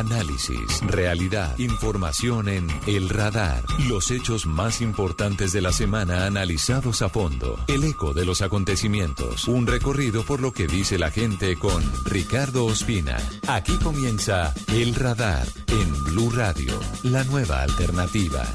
Análisis, realidad, información en El Radar. Los hechos más importantes de la semana analizados a fondo. El eco de los acontecimientos. Un recorrido por lo que dice la gente con Ricardo Ospina. Aquí comienza El Radar en Blue Radio, la nueva alternativa.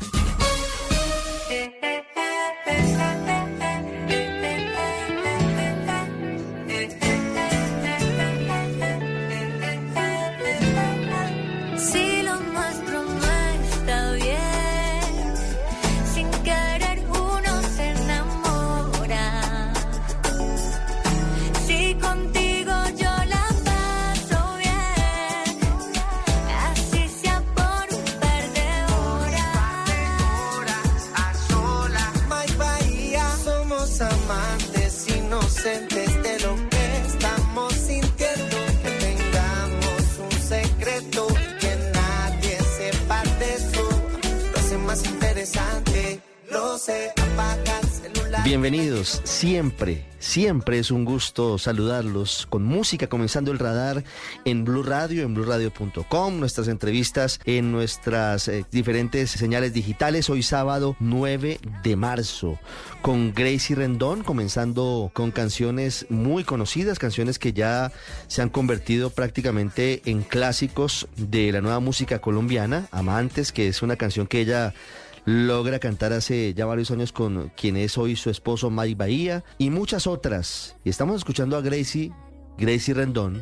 Bienvenidos, siempre es un gusto saludarlos con música, comenzando El Radar en Blue Radio, en bluradio.com, nuestras entrevistas en nuestras diferentes señales digitales. Hoy sábado 9 de marzo, con Gracie Rendón, comenzando con canciones muy conocidas, canciones que ya se han convertido prácticamente en clásicos de la nueva música colombiana. Amantes, que es una canción que ella logra cantar hace ya varios años con quien es hoy su esposo Mike Bahía, y muchas otras. Y estamos escuchando a Gracie Rendón,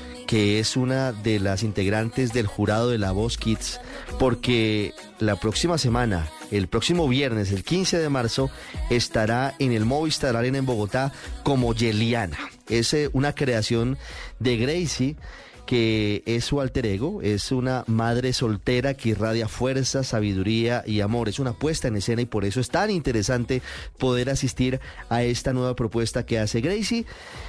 que es una de las integrantes del jurado de La Voz Kids, porque la próxima semana, el próximo viernes, el 15 de marzo, estará en el Movistar Arena en Bogotá como Yeliana. Es una creación de Gracie, que es su alter ego, es una madre soltera que irradia fuerza, sabiduría y amor. Es una puesta en escena y por eso es tan interesante poder asistir a esta nueva propuesta que hace Gracie.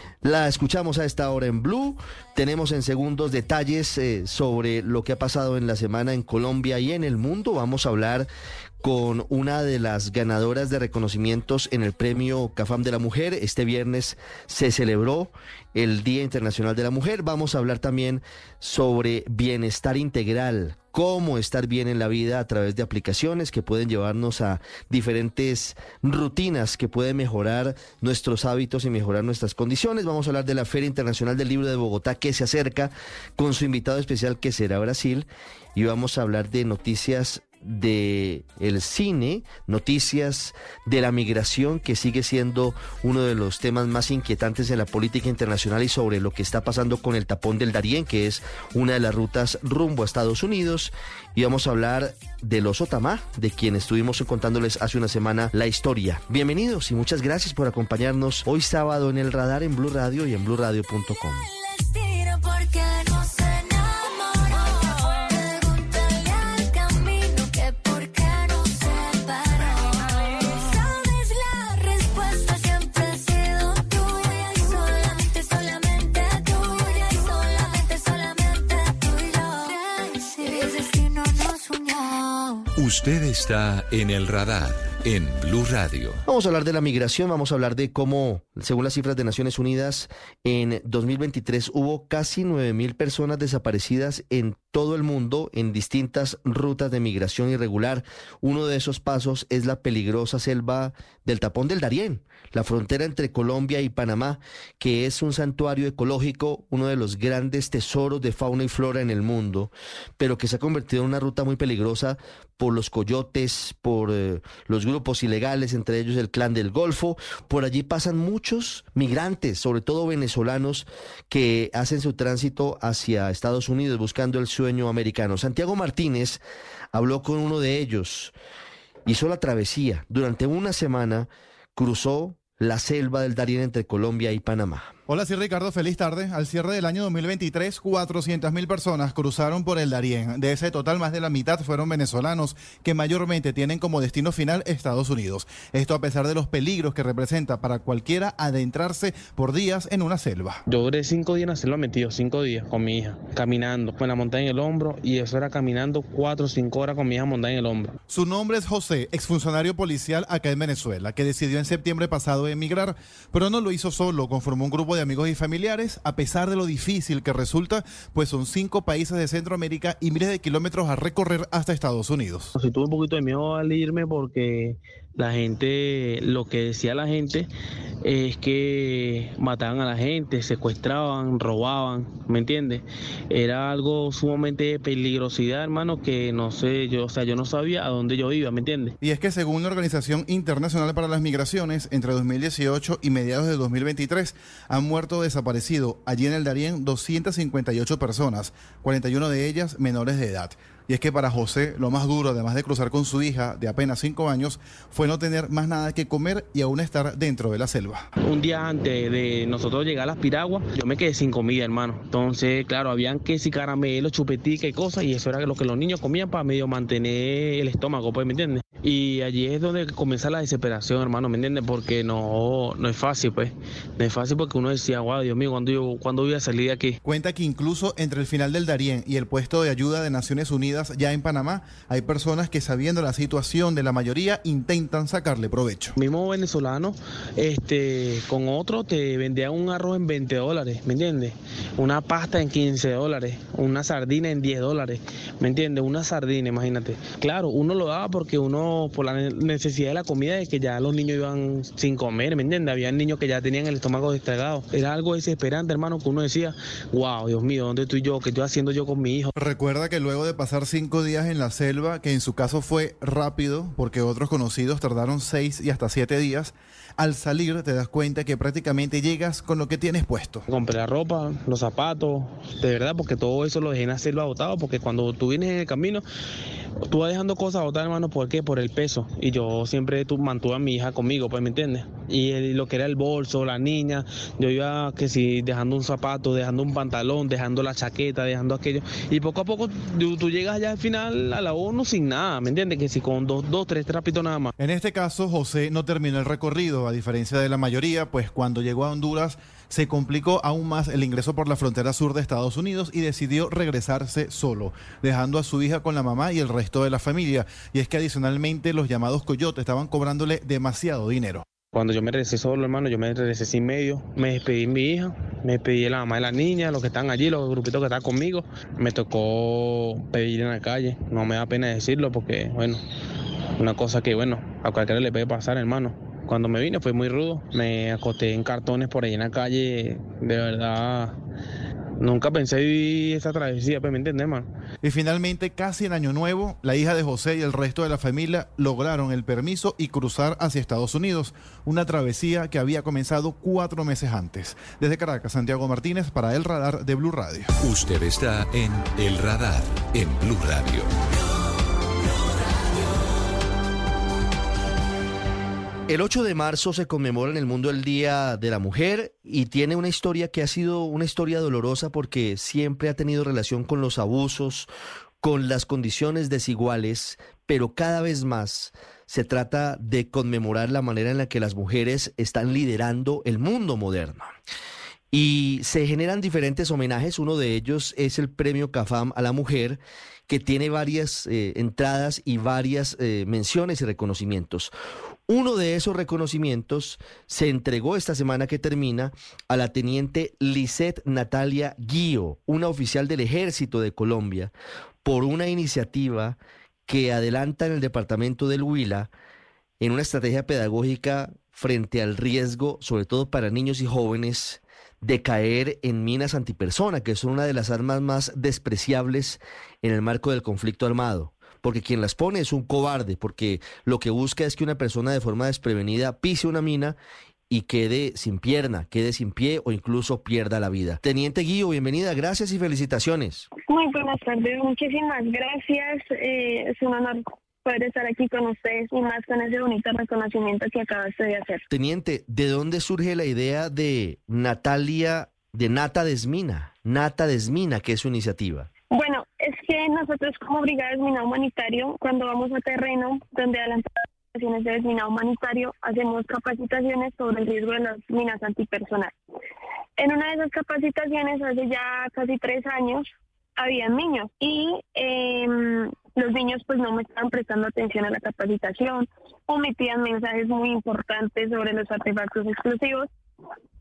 La escuchamos a esta hora en Blue. Tenemos en segundos detalles sobre lo que ha pasado en la semana en Colombia y en el mundo. Vamos a hablar con una de las ganadoras de reconocimientos en el Premio CAFAM de la Mujer. Este viernes se celebró el Día Internacional de la Mujer. Vamos a hablar también sobre bienestar integral, cómo estar bien en la vida a través de aplicaciones que pueden llevarnos a diferentes rutinas que pueden mejorar nuestros hábitos y mejorar nuestras condiciones. Vamos a hablar de la Feria Internacional del Libro de Bogotá, que se acerca, con su invitado especial, que será Brasil, y vamos a hablar de noticias de el cine, noticias de la migración, que sigue siendo uno de los temas más inquietantes en la política internacional, y sobre lo que está pasando con el tapón del Darién, que es una de las rutas rumbo a Estados Unidos. Y vamos a hablar del oso Tamá, de quien estuvimos contándoles hace una semana la historia. Bienvenidos y muchas gracias por acompañarnos hoy sábado en El Radar en Blue Radio y en bluradio.com. Usted está en El Radar en Blue Radio. Vamos a hablar de la migración, vamos a hablar de cómo, según las cifras de Naciones Unidas, en 2023 hubo casi 9.000 personas desaparecidas en todo el mundo en distintas rutas de migración irregular. Uno de esos pasos es la peligrosa selva del tapón del Darién, la frontera entre Colombia y Panamá, que es un santuario ecológico, uno de los grandes tesoros de fauna y flora en el mundo, pero que se ha convertido en una ruta muy peligrosa por los coyotes, por los grupos ilegales, entre ellos el Clan del Golfo. Por allí pasan muchos migrantes, sobre todo venezolanos, que hacen su tránsito hacia Estados Unidos buscando el sueño americano. Santiago Martínez habló con uno de ellos, hizo la travesía. Durante una semana cruzó la selva del Darién entre Colombia y Panamá. Hola, sí, Ricardo, feliz tarde. Al cierre del año 2023, 400.000 personas cruzaron por el Darién. De ese total, más de la mitad fueron venezolanos, que mayormente tienen como destino final Estados Unidos. Esto a pesar de los peligros que representa para cualquiera adentrarse por días en una selva. Yo duré 5 días en la selva metido, 5 días con mi hija, caminando, con la montaña en el hombro, y eso era caminando 4 o 5 horas con mi hija montada en el hombro. Su nombre es José, exfuncionario policial acá en Venezuela, que decidió en septiembre pasado emigrar, pero no lo hizo solo, conformó un grupo de de amigos y familiares, a pesar de lo difícil que resulta, pues son 5 países de Centroamérica y miles de kilómetros a recorrer hasta Estados Unidos. Sí, tuve un poquito de miedo al irme porque la gente, lo que decía la gente es que mataban a la gente, secuestraban, robaban, ¿me entiendes? Era algo sumamente de peligrosidad, hermano, que no sé, yo no sabía a dónde yo iba, ¿me entiendes? Y es que según la Organización Internacional para las Migraciones, entre 2018 y mediados de 2023 han muerto o desaparecido allí en el Darién 258 personas, 41 de ellas menores de edad. Y es que para José lo más duro, además de cruzar con su hija de apenas 5 años, fue no tener más nada que comer y aún estar dentro de la selva. Un día antes de nosotros llegar a las piraguas, yo me quedé sin comida, hermano. Entonces, claro, habían queso y caramelos, chupetica y cosas, y eso era lo que los niños comían para medio mantener el estómago, pues, ¿me entiendes? Y allí es donde comienza la desesperación, hermano, ¿me entiendes? Porque no es fácil, pues. No es fácil porque uno decía, wow, Dios mío, ¿cuándo voy a salir de aquí? Cuenta que incluso entre el final del Darién y el puesto de ayuda de Naciones Unidas ya en Panamá, hay personas que, sabiendo la situación de la mayoría, intentan sacarle provecho. Mismo venezolano, con otro te vendían un arroz en $20, ¿me entiendes? Una pasta en $15, una sardina en $10, ¿me entiendes? Una sardina, imagínate. Claro, uno lo daba porque uno, por la necesidad de la comida, de que ya los niños iban sin comer, ¿me entiendes? Había niños que ya tenían el estómago destregado. Era algo desesperante, hermano, que uno decía, wow, Dios mío, ¿dónde estoy yo? ¿Qué estoy haciendo yo con mi hijo? Recuerda que luego de pasar 5 días en la selva, que en su caso fue rápido, porque otros conocidos tardaron 6 y hasta 7 días, al salir te das cuenta que prácticamente llegas con lo que tienes puesto. Compré la ropa, los zapatos, de verdad, porque todo eso lo dejé en la selva botado, porque cuando tú vienes en el camino, tú vas dejando cosas botadas, hermano, ¿por qué? Por el peso. Y yo siempre mantuve a mi hija conmigo, pues, ¿me entiendes? Y lo que era el bolso, la niña, yo iba, que si dejando un zapato, dejando un pantalón, dejando la chaqueta, dejando aquello. Y poco a poco tú llegas ya al final a la ONU sin nada, ¿me entiendes? Que si con dos, tres trapitos nada más. En este caso, José no terminó el recorrido, a diferencia de la mayoría, pues cuando llegó a Honduras se complicó aún más el ingreso por la frontera sur de Estados Unidos y decidió regresarse solo, dejando a su hija con la mamá y el resto de la familia. Y es que adicionalmente los llamados coyotes estaban cobrándole demasiado dinero. Cuando yo me regresé solo, hermano, yo me regresé sin medio, me despedí de mi hija, me despedí de la mamá de la niña, los que están allí, los grupitos que están conmigo. Me tocó pedir en la calle, no me da pena decirlo porque, bueno, una cosa que, bueno, a cualquiera le puede pasar, hermano. Cuando me vine fue muy rudo, me acosté en cartones por ahí en la calle, de verdad, nunca pensé vivir esa travesía, pues, ¿me entiendes, hermano? Y finalmente, casi en Año Nuevo, la hija de José y el resto de la familia lograron el permiso y cruzar hacia Estados Unidos, una travesía que había comenzado 4 meses antes. Desde Caracas, Santiago Martínez para El Radar de Blue Radio. Usted está en El Radar, en Blue Radio. El 8 de marzo se conmemora en el mundo el Día de la Mujer y tiene una historia que ha sido una historia dolorosa porque siempre ha tenido relación con los abusos, con las condiciones desiguales, pero cada vez más se trata de conmemorar la manera en la que las mujeres están liderando el mundo moderno. Y se generan diferentes homenajes, uno de ellos es el Premio CAFAM a la Mujer, que tiene varias entradas y varias menciones y reconocimientos. Uno de esos reconocimientos se entregó esta semana que termina a la teniente Lisette Natalia Guío, una oficial del Ejército de Colombia, por una iniciativa que adelanta en el departamento del Huila en una estrategia pedagógica frente al riesgo, sobre todo para niños y jóvenes, de caer en minas antipersona, que son una de las armas más despreciables en el marco del conflicto armado. Porque quien las pone es un cobarde, porque lo que busca es que una persona de forma desprevenida pise una mina y quede sin pierna, quede sin pie o incluso pierda la vida. Teniente Guío, bienvenida, gracias y felicitaciones. Muy buenas tardes, muchísimas gracias. Es un honor poder estar aquí con ustedes y más con ese bonito reconocimiento que acabaste de hacer. Teniente, ¿de dónde surge la idea de Nata Desmina? Nata Desmina, ¿qué es su iniciativa? Bueno, es que nosotros como Brigada de Desminado Humanitario, cuando vamos a terreno donde adelantamos operaciones de desminado humanitario, hacemos capacitaciones sobre el riesgo de las minas antipersonal. En una de esas capacitaciones, hace ya casi 3 años, había niños y los niños pues no me estaban prestando atención a la capacitación, omitían mensajes muy importantes sobre los artefactos explosivos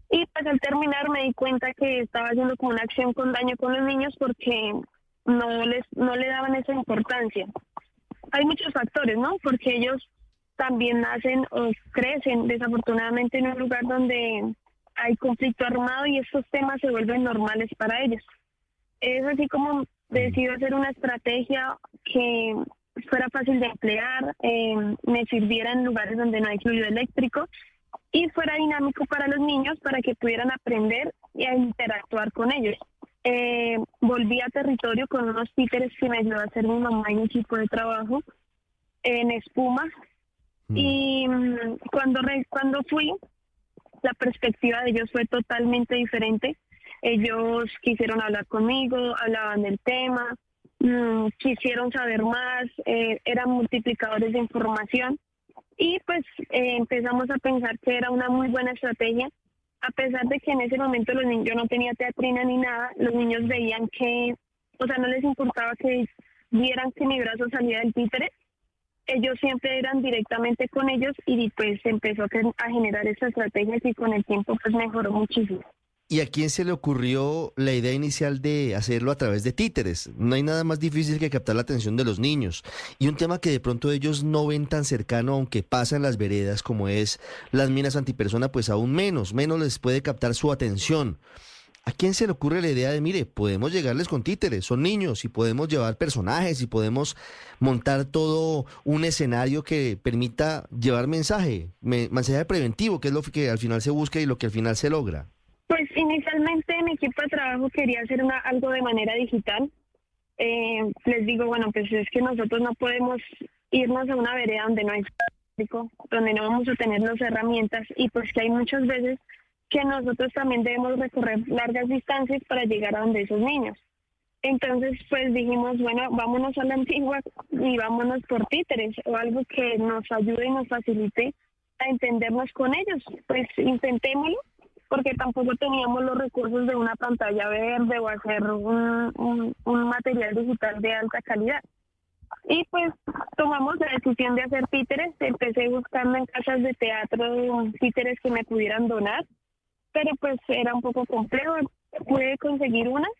Y pues al terminar me di cuenta que estaba haciendo como una acción con daño con los niños porque no le daban esa importancia. Hay muchos factores, ¿no? Porque ellos también nacen o crecen desafortunadamente en un lugar donde hay conflicto armado y estos temas se vuelven normales para ellos. Es así como decido hacer una estrategia que fuera fácil de emplear, me sirviera en lugares donde no hay fluido eléctrico y fuera dinámico para los niños para que pudieran aprender y a interactuar con ellos. Volví a territorio con unos títeres que me ayudó a hacer mi mamá y mi equipo de trabajo en Espuma. Y cuando fui, la perspectiva de ellos fue totalmente diferente. Ellos quisieron hablar conmigo, hablaban del tema, quisieron saber más, eran multiplicadores de información y pues empezamos a pensar que era una muy buena estrategia. A pesar de que en ese momento los niños, yo no tenía teatrina ni nada, los niños veían que, o sea, no les importaba que vieran que mi brazo salía del títere. Ellos siempre eran directamente con ellos y pues empezó a generar esa estrategia y con el tiempo pues mejoró muchísimo. ¿Y a quién se le ocurrió la idea inicial de hacerlo a través de títeres? No hay nada más difícil que captar la atención de los niños. Y un tema que de pronto ellos no ven tan cercano, aunque pasa en las veredas, como es las minas antipersona, pues aún menos les puede captar su atención. ¿A quién se le ocurre la idea de, mire, podemos llegarles con títeres, son niños, y podemos llevar personajes, y podemos montar todo un escenario que permita llevar mensaje preventivo, que es lo que al final se busca y lo que al final se logra? Pues inicialmente mi equipo de trabajo quería hacer algo de manera digital. Les digo, bueno, pues es que nosotros no podemos irnos a una vereda donde no hay público, donde no vamos a tener las herramientas y pues que hay muchas veces que nosotros también debemos recorrer largas distancias para llegar a donde esos niños. Entonces, pues dijimos, bueno, vámonos a la antigua y vámonos por títeres o algo que nos ayude y nos facilite a entendernos con ellos. Pues intentémoslo, porque tampoco teníamos los recursos de una pantalla verde o hacer un material digital de alta calidad. Y pues tomamos la decisión de hacer títeres. Empecé buscando en casas de teatro títeres que me pudieran donar, pero pues era un poco complejo. Pude conseguir una,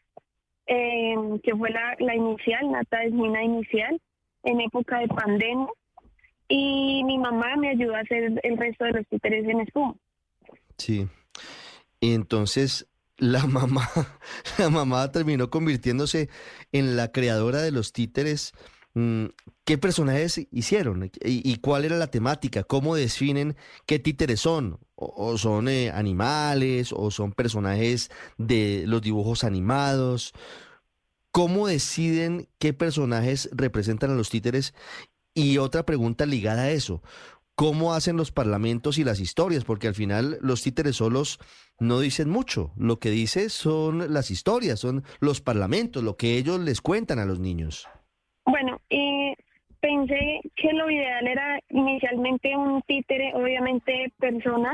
que fue la inicial, Nata Esmina inicial, en época de pandemia, y mi mamá me ayudó a hacer el resto de los títeres en Espuma. Sí. Y entonces la mamá terminó convirtiéndose en la creadora de los títeres. ¿Qué personajes hicieron? ¿Y cuál era la temática? ¿Cómo definen qué títeres son? ¿O son animales? ¿O son personajes de los dibujos animados? ¿Cómo deciden qué personajes representan a los títeres? Y otra pregunta ligada a eso. ¿Cómo hacen los parlamentos y las historias? Porque al final los títeres solos no dicen mucho. Lo que dice son las historias, son los parlamentos, lo que ellos les cuentan a los niños. Bueno, pensé que lo ideal era inicialmente un títere, obviamente personas,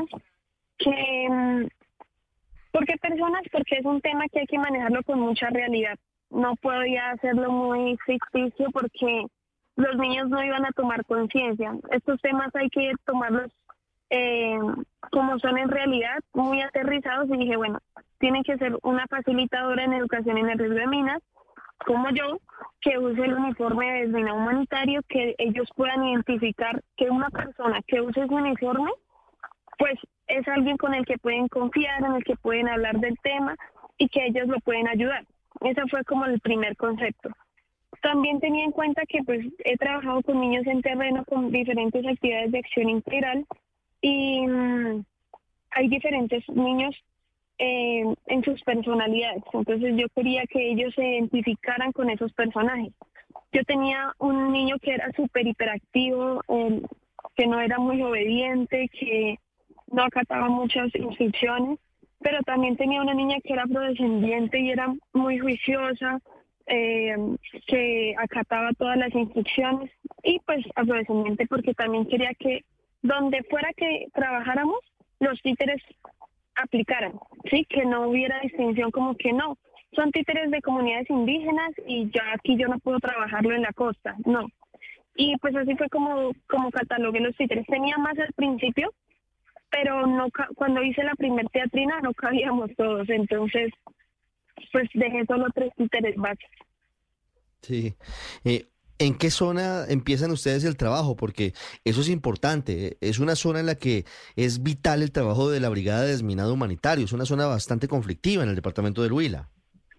¿por qué personas? Porque es un tema que hay que manejarlo con mucha realidad. No podía hacerlo muy ficticio porque los niños no iban a tomar conciencia. Estos temas hay que tomarlos como son en realidad, muy aterrizados, y dije, bueno, tienen que ser una facilitadora en educación en el riesgo de minas, como yo, que use el uniforme de Esmina Humanitario, que ellos puedan identificar que una persona que use ese uniforme, pues es alguien con el que pueden confiar, en el que pueden hablar del tema y que ellos lo pueden ayudar. Ese fue como el primer concepto. También tenía en cuenta que pues he trabajado con niños en terreno con diferentes actividades de acción integral y hay diferentes niños en sus personalidades. Entonces yo quería que ellos se identificaran con esos personajes. Yo tenía un niño que era súper hiperactivo, que no era muy obediente, que no acataba muchas instrucciones, pero también tenía una niña que era afrodescendiente y era muy juiciosa, que acataba todas las instrucciones, y pues afrodescendiente porque también quería que donde fuera que trabajáramos, los títeres aplicaran, sí, que no hubiera distinción como que no, son títeres de comunidades indígenas y ya aquí yo no puedo trabajarlo en la costa, no. Y pues así fue como catalogué los títeres. Tenía más al principio, pero no cuando hice la primer teatrina no cabíamos todos, entonces pues dejé solo 3 títeres básicos. Sí. ¿En qué zona empiezan ustedes el trabajo? Porque eso es importante. Es una zona en la que es vital el trabajo de la Brigada de Desminado Humanitario. Es una zona bastante conflictiva en el departamento del Huila.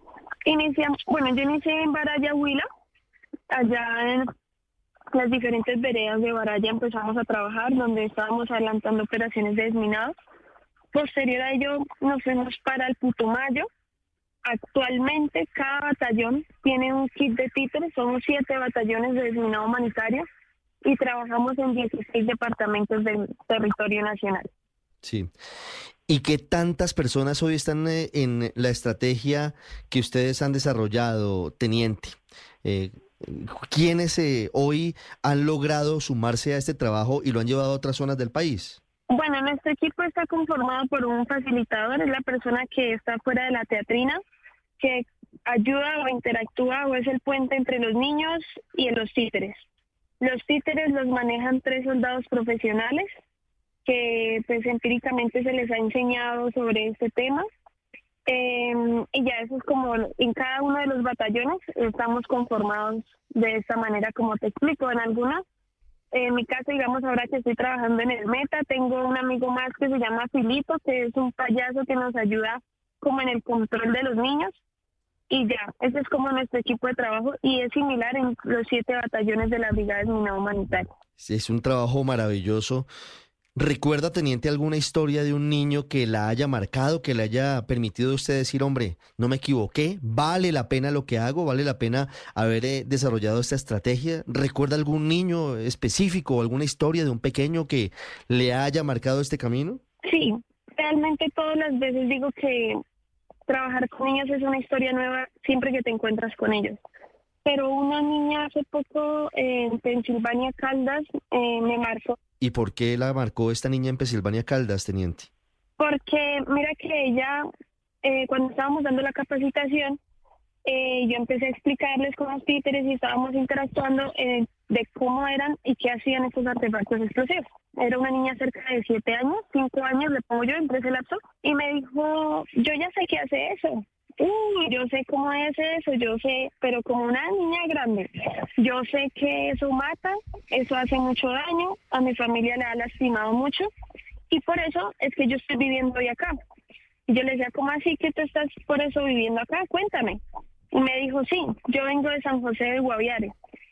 Yo inicié en Baraya, Huila. Allá en las diferentes veredas de Baraya empezamos a trabajar, donde estábamos adelantando operaciones de desminado. Posterior a ello nos fuimos para el Putumayo. Actualmente cada batallón tiene un kit de títeres, somos 7 batallones de desminado humanitario y trabajamos en 16 departamentos del territorio nacional. Sí. ¿Y qué tantas personas hoy están en la estrategia que ustedes han desarrollado, teniente? ¿Quiénes hoy han logrado sumarse a este trabajo y lo han llevado a otras zonas del país? Bueno, nuestro equipo está conformado por un facilitador, es la persona que está fuera de la teatrina, que ayuda o interactúa o es el puente entre los niños y los títeres. Los títeres los manejan 3 soldados profesionales que pues empíricamente se les ha enseñado sobre este tema. Y ya eso es como en cada uno de los batallones estamos conformados de esta manera, como te explico. En mi caso, digamos, ahora que estoy trabajando en el Meta, tengo un amigo más que se llama Filito, que es un payaso que nos ayuda como en el control de los niños. Y ya, ese es como nuestro equipo de trabajo y es similar en los 7 batallones de la Brigada de Desminado Humanitario. Sí, es un trabajo maravilloso. ¿Recuerda, teniente, alguna historia de un niño que la haya marcado, que le haya permitido a usted decir, hombre, no me equivoqué, vale la pena lo que hago, vale la pena haber desarrollado esta estrategia? ¿Recuerda algún niño específico o alguna historia de un pequeño que le haya marcado este camino? Sí, realmente todas las veces digo que trabajar con niños es una historia nueva siempre que te encuentras con ellos. Pero una niña hace poco en Pensilvania Caldas me marcó. ¿Y por qué la marcó esta niña en Pensilvania Caldas, teniente? Porque mira que ella, cuando estábamos dando la capacitación, yo empecé a explicarles con los títeres y estábamos interactuando de cómo eran y qué hacían estos artefactos explosivos. Era una niña cerca de 7 años, 5 años, le pongo yo entre ese lapso, y me dijo, yo ya sé qué hace eso. Yo sé cómo es eso, yo sé, pero como una niña grande, yo sé que eso mata, eso hace mucho daño, a mi familia le ha lastimado mucho, y por eso es que yo estoy viviendo hoy acá. Y yo le decía, ¿cómo así que tú estás por eso viviendo acá? Cuéntame. Y me dijo, sí, yo vengo de San José de Guaviare.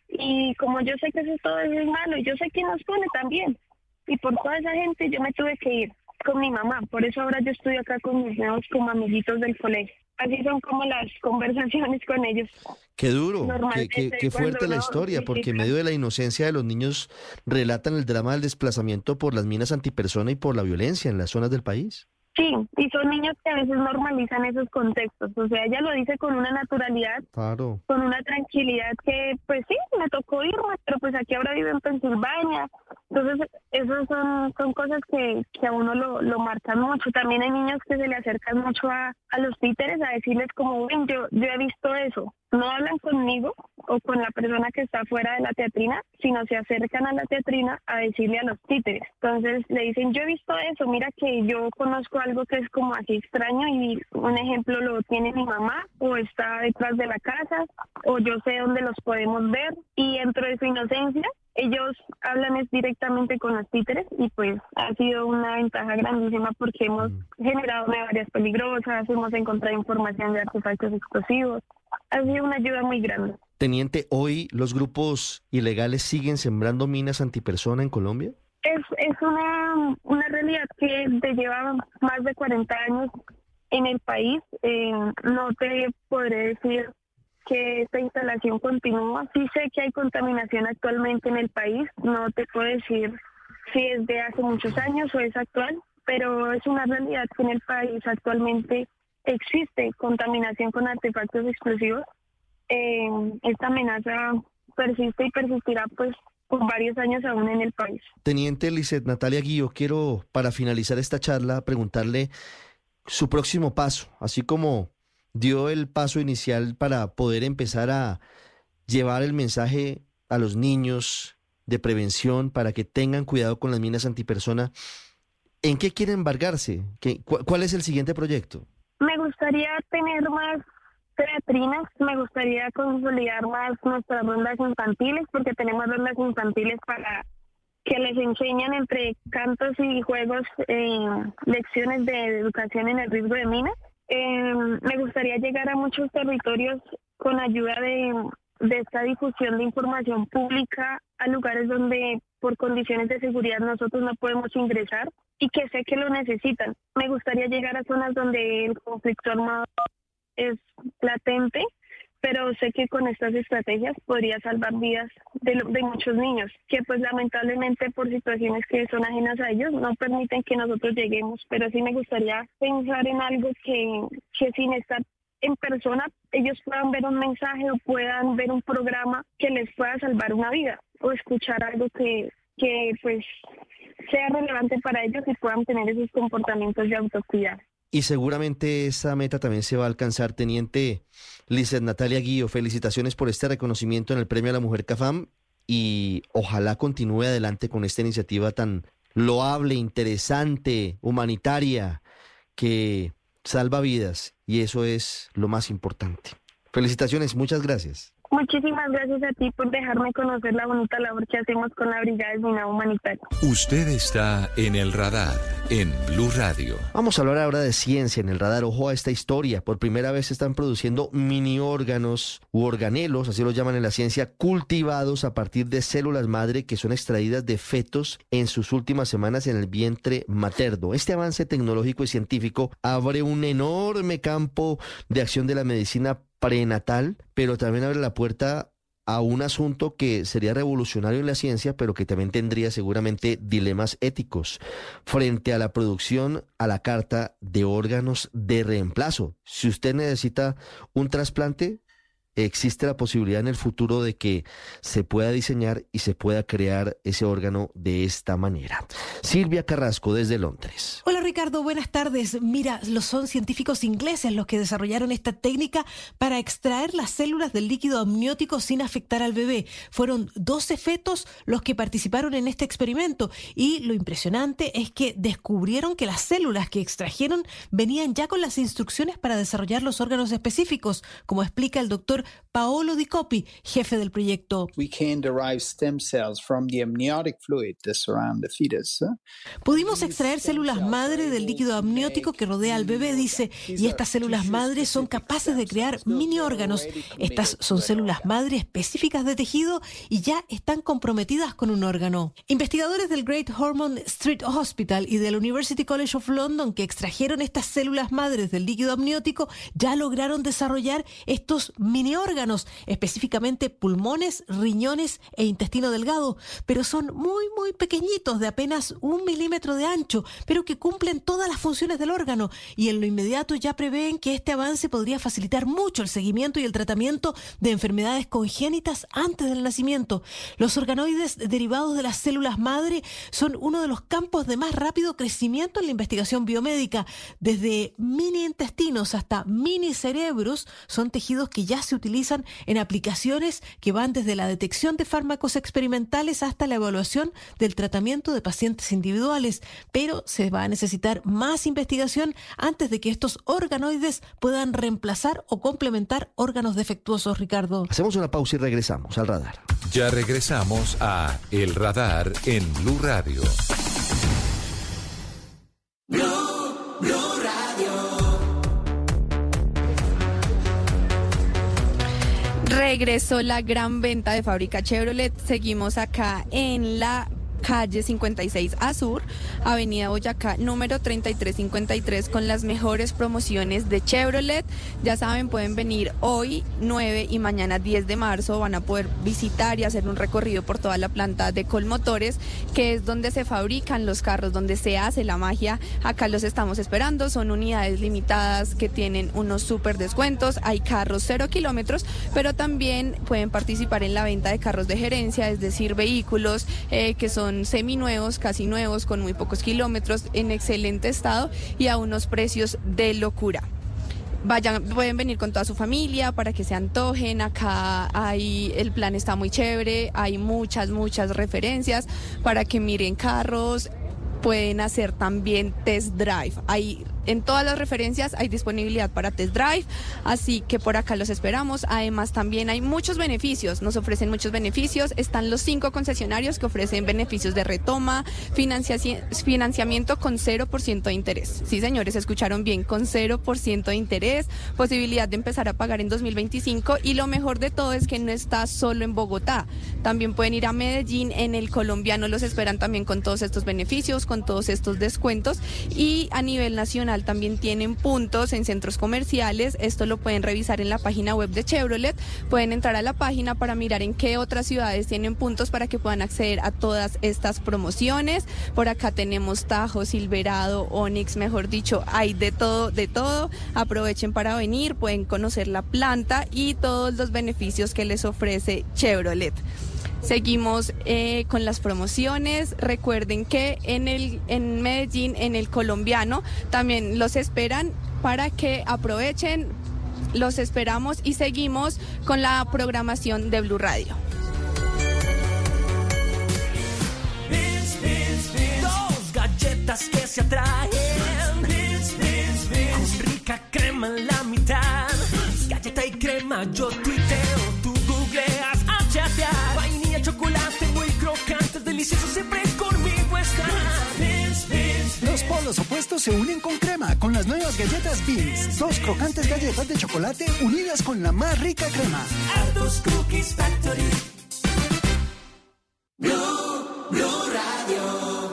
Y como yo sé que todo eso es malo, y yo sé quién nos pone también. Y por toda esa gente yo me tuve que ir con mi mamá. Por eso ahora yo estoy acá con mis nuevos como amiguitos del colegio. Así son como las conversaciones con ellos. Qué duro, qué fuerte la historia, porque en medio de la inocencia de los niños relatan el drama del desplazamiento por las minas antipersona y por la violencia en las zonas del país. Sí, y son niños que a veces normalizan esos contextos, o sea, ella lo dice con una naturalidad, claro, con una tranquilidad que, pues sí, me tocó irme, pero pues aquí ahora vivo en Pensilvania, entonces esos son cosas que a uno lo marcan mucho. También hay niños que se le acercan mucho a los títeres a decirles como, ven, yo he visto eso. No hablan conmigo o con la persona que está fuera de la teatrina, sino se acercan a la teatrina a decirle a los títeres. Entonces le dicen, yo he visto eso, mira que yo conozco algo que es como así extraño y un ejemplo lo tiene mi mamá o está detrás de la casa o yo sé dónde los podemos ver, y dentro de su inocencia ellos hablan directamente con los títeres y pues ha sido una ventaja grandísima porque hemos generado memorias peligrosas, hemos encontrado información de artefactos explosivos. Ha sido una ayuda muy grande. Teniente, ¿hoy los grupos ilegales siguen sembrando minas antipersona en Colombia? Es una realidad que te lleva más de 40 años en el país. No te podré decir que esta instalación continúa. Sí sé que hay contaminación actualmente en el país. No te puedo decir si es de hace muchos años o es actual, pero es una realidad que en el país actualmente existe contaminación con artefactos explosivos. Esta amenaza persiste y persistirá pues por varios años aún en el país. Teniente Lizeth Natalia Guío, quiero para finalizar esta charla preguntarle su próximo paso, así como dio el paso inicial para poder empezar a llevar el mensaje a los niños de prevención para que tengan cuidado con las minas antipersona. ¿En qué quiere embargarse? ¿Cuál es el siguiente proyecto? Me gustaría tener más teatrinas, me gustaría consolidar más nuestras rondas infantiles, porque tenemos rondas infantiles para que les enseñan entre cantos y juegos lecciones de educación en el riesgo de minas. Me gustaría llegar a muchos territorios con ayuda de esta difusión de información pública a lugares donde por condiciones de seguridad nosotros no podemos ingresar y que sé que lo necesitan. Me gustaría llegar a zonas donde el conflicto armado es latente, pero sé que con estas estrategias podría salvar vidas de muchos niños, que pues lamentablemente por situaciones que son ajenas a ellos no permiten que nosotros lleguemos, pero sí me gustaría pensar en algo que sin estar en persona ellos puedan ver un mensaje o puedan ver un programa que les pueda salvar una vida o escuchar algo que pues sea relevante para ellos y puedan tener esos comportamientos de autocuidado. Y seguramente esa meta también se va a alcanzar. Teniente Lizeth Natalia Guío, felicitaciones por este reconocimiento en el Premio a la Mujer CAFAM y ojalá continúe adelante con esta iniciativa tan loable, interesante, humanitaria, que salva vidas y eso es lo más importante. Felicitaciones, muchas gracias. Muchísimas gracias a ti por dejarme conocer la bonita labor que hacemos con la Brigada de Esminado Humanitario. Usted está en el radar en Blue Radio. Vamos a hablar ahora de ciencia en el radar. Ojo a esta historia. Por primera vez se están produciendo mini órganos u organelos, así los llaman en la ciencia, cultivados a partir de células madre que son extraídas de fetos en sus últimas semanas en el vientre materno. Este avance tecnológico y científico abre un enorme campo de acción de la medicina prenatal, pero también abre la puerta a un asunto que sería revolucionario en la ciencia, pero que también tendría seguramente dilemas éticos frente a la producción a la carta de órganos de reemplazo. Si usted necesita un trasplante, existe la posibilidad en el futuro de que se pueda diseñar y se pueda crear ese órgano de esta manera. Silvia Carrasco desde Londres. Hola Ricardo, buenas tardes. Mira, son científicos ingleses los que desarrollaron esta técnica para extraer las células del líquido amniótico sin afectar al bebé. Fueron 12 fetos los que participaron en este experimento y lo impresionante es que descubrieron que las células que extrajeron venían ya con las instrucciones para desarrollar los órganos específicos, como explica el doctor Paolo Di Coppi, jefe del proyecto. Pudimos extraer células madre del líquido amniótico que rodea al bebé, dice, y estas células madre son capaces de crear mini órganos. Estas son células madre específicas de tejido y ya están comprometidas con un órgano. Investigadores del Great Ormond Street Hospital y del University College of London que extrajeron estas células madres del líquido amniótico ya lograron desarrollar estos mini órganos, específicamente pulmones, riñones e intestino delgado, pero son muy pequeñitos, de apenas 1 milímetro de ancho, pero que cumplen todas las funciones del órgano y en lo inmediato ya prevén que este avance podría facilitar mucho el seguimiento y el tratamiento de enfermedades congénitas antes del nacimiento. Los organoides derivados de las células madre son uno de los campos de más rápido crecimiento en la investigación biomédica. Desde mini intestinos hasta mini cerebros son tejidos que ya se utilizan en aplicaciones que van desde la detección de fármacos experimentales hasta la evaluación del tratamiento de pacientes individuales, pero se va a necesitar más investigación antes de que estos organoides puedan reemplazar o complementar órganos defectuosos, Ricardo. Hacemos una pausa y regresamos al radar. Ya regresamos a El Radar en Blue Radio. Blue Radio. Regresó la gran venta de fábrica Chevrolet. Seguimos acá en la calle 56 A Sur, avenida Boyacá, número 3353, con las mejores promociones de Chevrolet. Ya saben, pueden venir hoy 9 y mañana 10 de marzo, van a poder visitar y hacer un recorrido por toda la planta de Colmotores, que es donde se fabrican los carros, donde se hace la magia. Acá los estamos esperando, son unidades limitadas que tienen unos súper descuentos, hay carros 0 kilómetros, pero también pueden participar en la venta de carros de gerencia, es decir, vehículos que son seminuevos, casi nuevos, con muy pocos kilómetros, en excelente estado y a unos precios de locura. Pueden venir con toda su familia para que se antojen. Acá el plan está muy chévere, hay muchas referencias para que miren carros. pueden hacer también test drive. En todas las referencias hay disponibilidad para test drive, así que por acá los esperamos. Además también hay muchos beneficios, nos ofrecen muchos beneficios. Están los 5 concesionarios que ofrecen beneficios de retoma, financiamiento con 0% de interés. Sí, señores, escucharon bien, con 0% de interés, posibilidad de empezar a pagar en 2025 y lo mejor de todo es que no está solo en Bogotá. También pueden ir a Medellín, en el Colombiano los esperan también con todos estos beneficios, con todos estos descuentos, y a nivel nacional también tienen puntos en centros comerciales. Esto lo pueden revisar en la página web de Chevrolet. Pueden entrar a la página para mirar en qué otras ciudades tienen puntos para que puedan acceder a todas estas promociones. Por acá tenemos Tajo, Silverado, Onix, mejor dicho, hay de todo, de todo. Aprovechen para venir, pueden conocer la planta y todos los beneficios que les ofrece Chevrolet. Seguimos con las promociones. Recuerden que en Medellín, en el Colombiano, también los esperan para que aprovechen. Los esperamos y seguimos con la programación de Blue Radio. Dos galletas que se atraen, con rica crema en la mitad. Galleta y crema, yo tuiteo, tú googleas a chatear. Vainilla, chocolate, muy crocante, delicioso, siempre conmigo estás. Los polos opuestos se unen con crema con las nuevas galletas Beans. 2 crocantes galletas de chocolate unidas con la más rica crema. Aldos Cookies Factory. Blue Radio.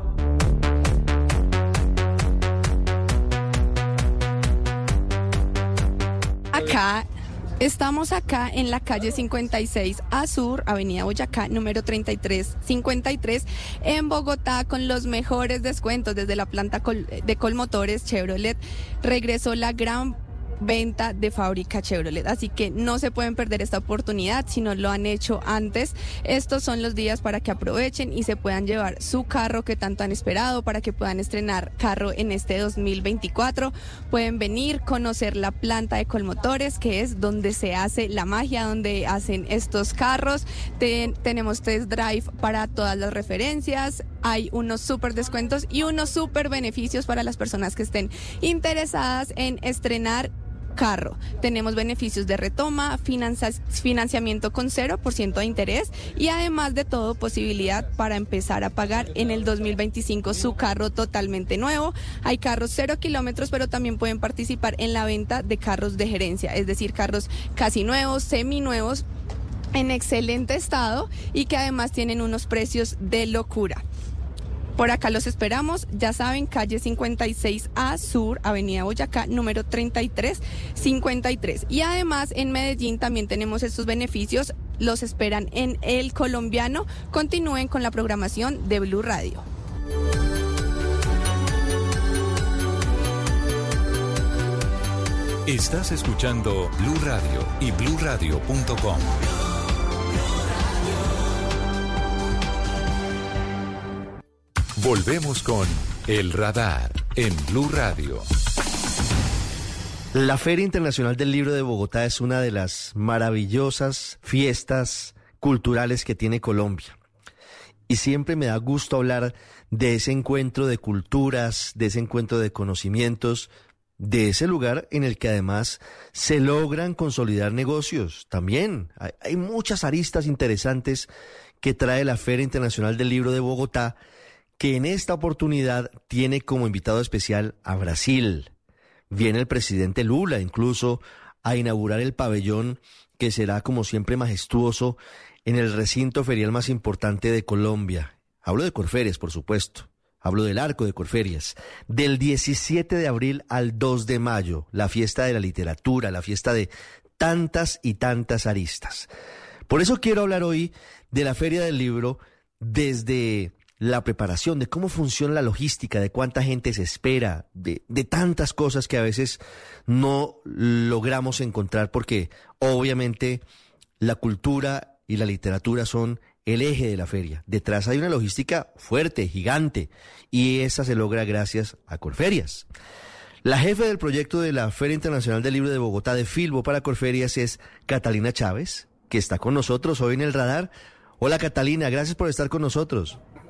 Estamos acá en la calle 56 A Sur, Avenida Boyacá, número 3353, en Bogotá, con los mejores descuentos. Desde la planta de Colmotores Chevrolet regresó la gran venta de fábrica Chevrolet, así que no se pueden perder esta oportunidad si no lo han hecho antes. Estos son los días para que aprovechen y se puedan llevar su carro que tanto han esperado, para que puedan estrenar carro en este 2024. Pueden venir, conocer la planta de Colmotores, que es donde se hace la magia, donde hacen estos carros. Tenemos test drive para todas las referencias. Hay unos súper descuentos y unos súper beneficios para las personas que estén interesadas en estrenar carro. Tenemos beneficios de retoma, financiamiento con 0% de interés y además de todo posibilidad para empezar a pagar en el 2025 su carro totalmente nuevo. Hay carros 0 kilómetros, pero también pueden participar en la venta de carros de gerencia, es decir, carros casi nuevos, seminuevos, en excelente estado y que además tienen unos precios de locura. Por acá los esperamos, ya saben, calle 56A Sur, Avenida Boyacá, número 3353. Y además en Medellín también tenemos estos beneficios, los esperan en el Colombiano. Continúen con la programación de Blue Radio. Estás escuchando Blue Radio y bluradio.com. Volvemos con El Radar en Blue Radio. La Feria Internacional del Libro de Bogotá es una de las maravillosas fiestas culturales que tiene Colombia. Y siempre me da gusto hablar de ese encuentro de culturas, de ese encuentro de conocimientos, de ese lugar en el que además se logran consolidar negocios. También hay muchas aristas interesantes que trae la Feria Internacional del Libro de Bogotá, que en esta oportunidad tiene como invitado especial a Brasil. Viene el presidente Lula incluso a inaugurar el pabellón que será como siempre majestuoso en el recinto ferial más importante de Colombia. Hablo de Corferias, por supuesto. Hablo del Arco de Corferias. Del 17 de abril al 2 de mayo, la fiesta de la literatura, la fiesta de tantas y tantas aristas. Por eso quiero hablar hoy de la Feria del Libro desde la preparación, de cómo funciona la logística, de cuánta gente se espera, de tantas cosas que a veces no logramos encontrar porque obviamente la cultura y la literatura son el eje de la feria. Detrás hay una logística fuerte, gigante, y esa se logra gracias a Corferias. La jefe del proyecto de la Feria Internacional del Libro de Bogotá de Filbo para Corferias es Catalina Chávez, que está con nosotros hoy en El Radar. Hola Catalina, gracias por estar con nosotros.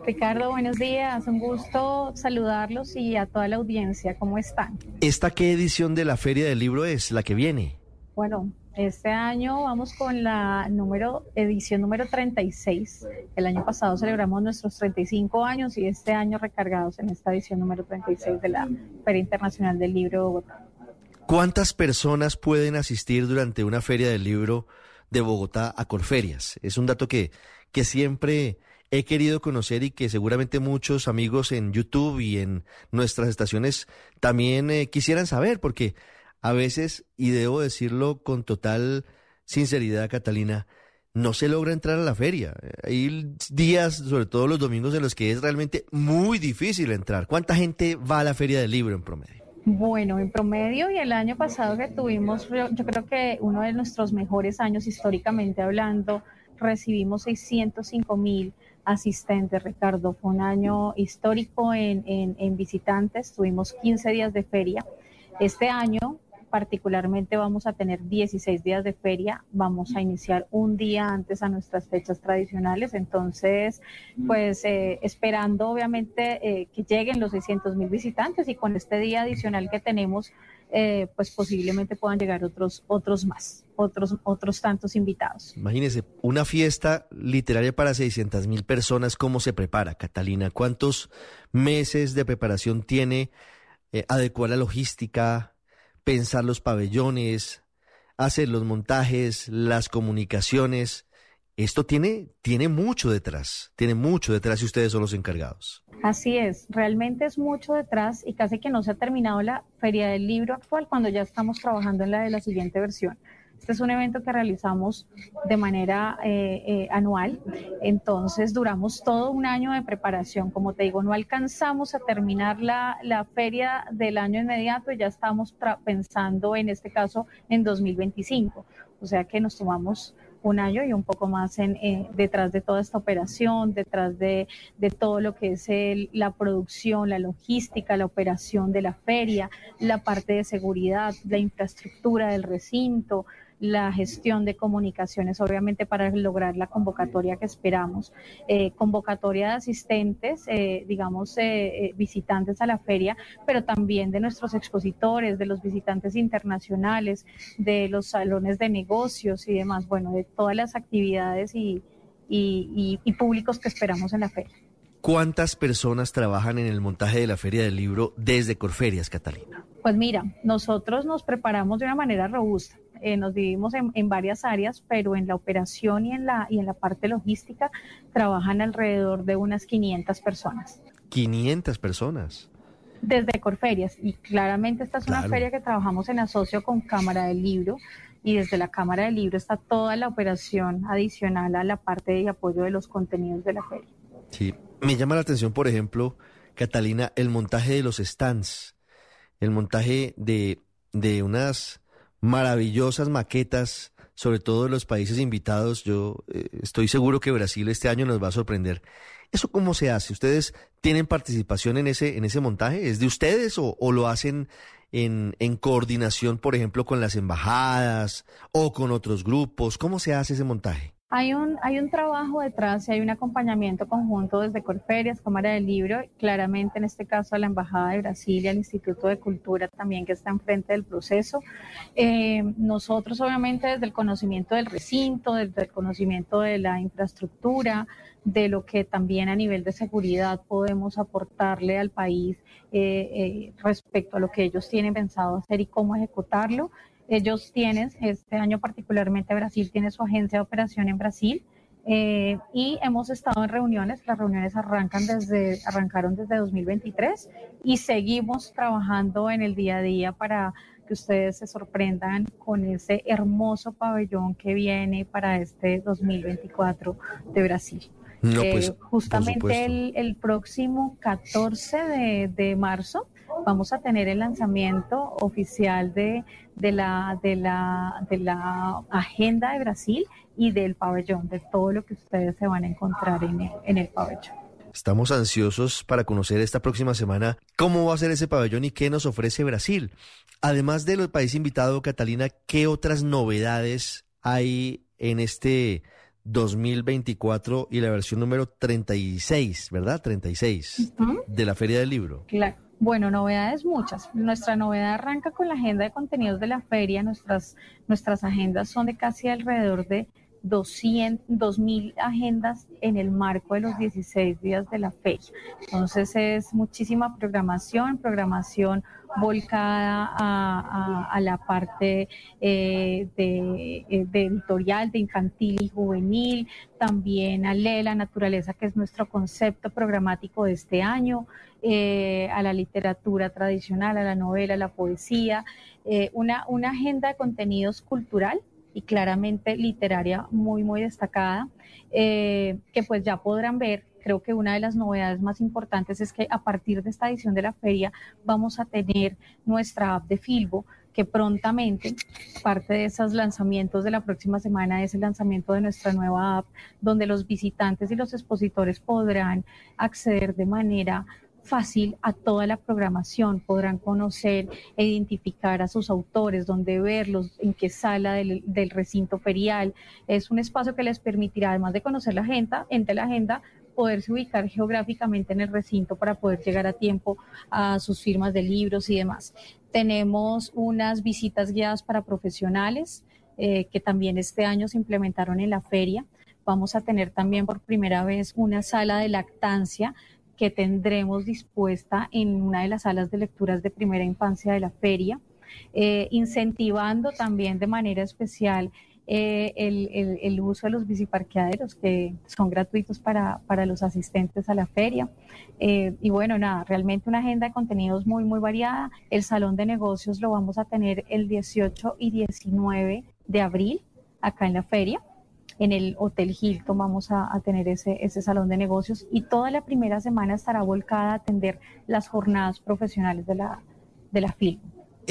Ricardo, buenos días. Un gusto saludarlos y a toda la audiencia. ¿Cómo están? ¿Esta qué edición de la Feria del Libro es la que viene? Bueno, este año vamos con la edición número 36. El año pasado celebramos nuestros 35 años y este año recargados en esta edición número 36 de la Feria Internacional del Libro de Bogotá. ¿Cuántas personas pueden asistir durante una Feria del Libro de Bogotá a Corferias? Es un dato que siempre he querido conocer y que seguramente muchos amigos en YouTube y en nuestras estaciones también quisieran saber, porque a veces, y debo decirlo con total sinceridad, Catalina, no se logra entrar a la feria. Hay días, sobre todo los domingos, en los que es realmente muy difícil entrar. ¿Cuánta gente va a la Feria del Libro en promedio? Bueno, en promedio, y el año pasado que tuvimos, yo creo que uno de nuestros mejores años históricamente hablando, recibimos 605,000 asistentes, Ricardo. Fue un año histórico en visitantes, tuvimos 15 días de feria. Este año particularmente vamos a tener 16 días de feria, vamos a iniciar un día antes a nuestras fechas tradicionales, entonces pues esperando obviamente que lleguen los 600,000 visitantes y con este día adicional que tenemos pues posiblemente puedan llegar otros tantos invitados. Imagínese, una fiesta literaria para 600,000 personas, ¿cómo se prepara, Catalina? ¿Cuántos meses de preparación tiene adecuar la logística, pensar los pabellones, hacer los montajes, las comunicaciones? Esto tiene mucho detrás y ustedes son los encargados. Así es, realmente es mucho detrás y casi que no se ha terminado la Feria del Libro actual cuando ya estamos trabajando en la de la siguiente versión. Este es un evento que realizamos de manera anual, entonces duramos todo un año de preparación. Como te digo, no alcanzamos a terminar la feria del año inmediato y ya estamos pensando en este caso en 2025, o sea que nos tomamos un año y un poco más detrás de toda esta operación, detrás de todo lo que es la producción, la logística, la operación de la feria, la parte de seguridad, la infraestructura del recinto, la gestión de comunicaciones, obviamente para lograr la convocatoria que esperamos, convocatoria de asistentes, visitantes a la feria, pero también de nuestros expositores, de los visitantes internacionales, de los salones de negocios y demás, bueno, de todas las actividades y públicos que esperamos en la feria. ¿Cuántas personas trabajan en el montaje de la Feria del Libro desde Corferias, Catalina? Pues mira, nosotros nos preparamos de una manera robusta. Nos dividimos en varias áreas, pero en la operación y en la parte logística trabajan alrededor de unas 500 personas. 500 personas. Desde Corferias, y claramente esta es una feria que trabajamos en asocio con Cámara del Libro, y desde la Cámara del Libro está toda la operación adicional a la parte de apoyo de los contenidos de la feria. Sí, me llama la atención, por ejemplo, Catalina, el montaje de los stands, el montaje de unas maravillosas maquetas, sobre todo de los países invitados. Yo estoy seguro que Brasil este año nos va a sorprender. ¿Eso cómo se hace? ¿Ustedes tienen participación en ese montaje? ¿Es de ustedes o lo hacen en coordinación, por ejemplo, con las embajadas o con otros grupos? ¿Cómo se hace ese montaje? Hay un trabajo detrás y hay un acompañamiento conjunto desde Corferias, Cámara del Libro, claramente en este caso a la Embajada de Brasil y al Instituto de Cultura también que está enfrente del proceso. Nosotros obviamente desde el conocimiento del recinto, desde el conocimiento de la infraestructura, de lo que también a nivel de seguridad podemos aportarle al país respecto a lo que ellos tienen pensado hacer y cómo ejecutarlo. Ellos tienen, este año particularmente Brasil tiene su agencia de operación en Brasil y hemos estado en reuniones. Las reuniones arrancaron desde 2023 y seguimos trabajando en el día a día para que ustedes se sorprendan con ese hermoso pabellón que viene para este 2024 de Brasil. No, pues, justamente el próximo 14 de marzo vamos a tener el lanzamiento oficial de la agenda de Brasil y del pabellón, de todo lo que ustedes se van a encontrar en el pabellón. Estamos ansiosos para conocer esta próxima semana cómo va a ser ese pabellón y qué nos ofrece Brasil. Además del país invitado, Catalina, ¿qué otras novedades hay en este 2024 y la versión número 36, ¿verdad? 36 de la Feria del Libro. Claro. Bueno, novedades muchas. Nuestra novedad arranca con la agenda de contenidos de la feria. Nuestras agendas son de casi alrededor de 2.000 agendas en el marco de los 16 días de la feria. Entonces es muchísima programación volcada a la parte de editorial, de infantil y juvenil, también a Lee la naturaleza, que es nuestro concepto programático de este año, a la literatura tradicional, a la novela, a la poesía, una agenda de contenidos cultural y claramente literaria muy, muy destacada, que pues ya podrán ver. Creo que una de las novedades más importantes es que a partir de esta edición de la feria vamos a tener nuestra app de Filbo, que prontamente, parte de esos lanzamientos de la próxima semana es el lanzamiento de nuestra nueva app, donde los visitantes y los expositores podrán acceder de manera fácil a toda la programación, podrán conocer e identificar a sus autores, dónde verlos, en qué sala del recinto ferial. Es un espacio que les permitirá, además de conocer la agenda, poderse ubicar geográficamente en el recinto para poder llegar a tiempo a sus firmas de libros y demás. Tenemos unas visitas guiadas para profesionales que también este año se implementaron en la feria. Vamos a tener también por primera vez una sala de lactancia que tendremos dispuesta en una de las salas de lecturas de primera infancia de la feria, incentivando también de manera especial el uso de los biciparqueaderos, que son gratuitos para los asistentes a la feria. Y bueno, nada, realmente una agenda de contenidos muy, muy variada. El salón de negocios lo vamos a tener el 18 y 19 de abril acá en la feria. En el Hotel Hilton vamos a tener ese salón de negocios, y toda la primera semana estará volcada a atender las jornadas profesionales de la FIL.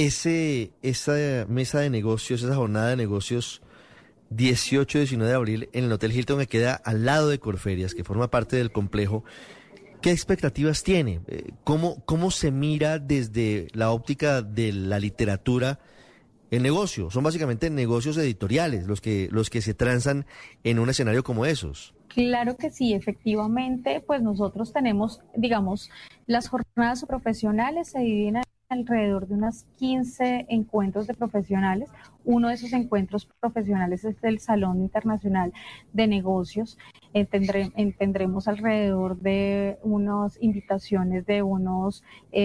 Esa mesa de negocios, esa jornada de negocios 18 y 19 de abril en el Hotel Hilton, que queda al lado de Corferias, que forma parte del complejo, ¿qué expectativas tiene? ¿Cómo se mira desde la óptica de la literatura el negocio? Son básicamente negocios editoriales los que se transan en un escenario como esos. Claro que sí, efectivamente, pues nosotros tenemos, digamos, las jornadas profesionales se dividen alrededor de unas 15 encuentros de profesionales. Uno de esos encuentros profesionales es el Salón Internacional de Negocios. Tendremos alrededor de unas invitaciones de unos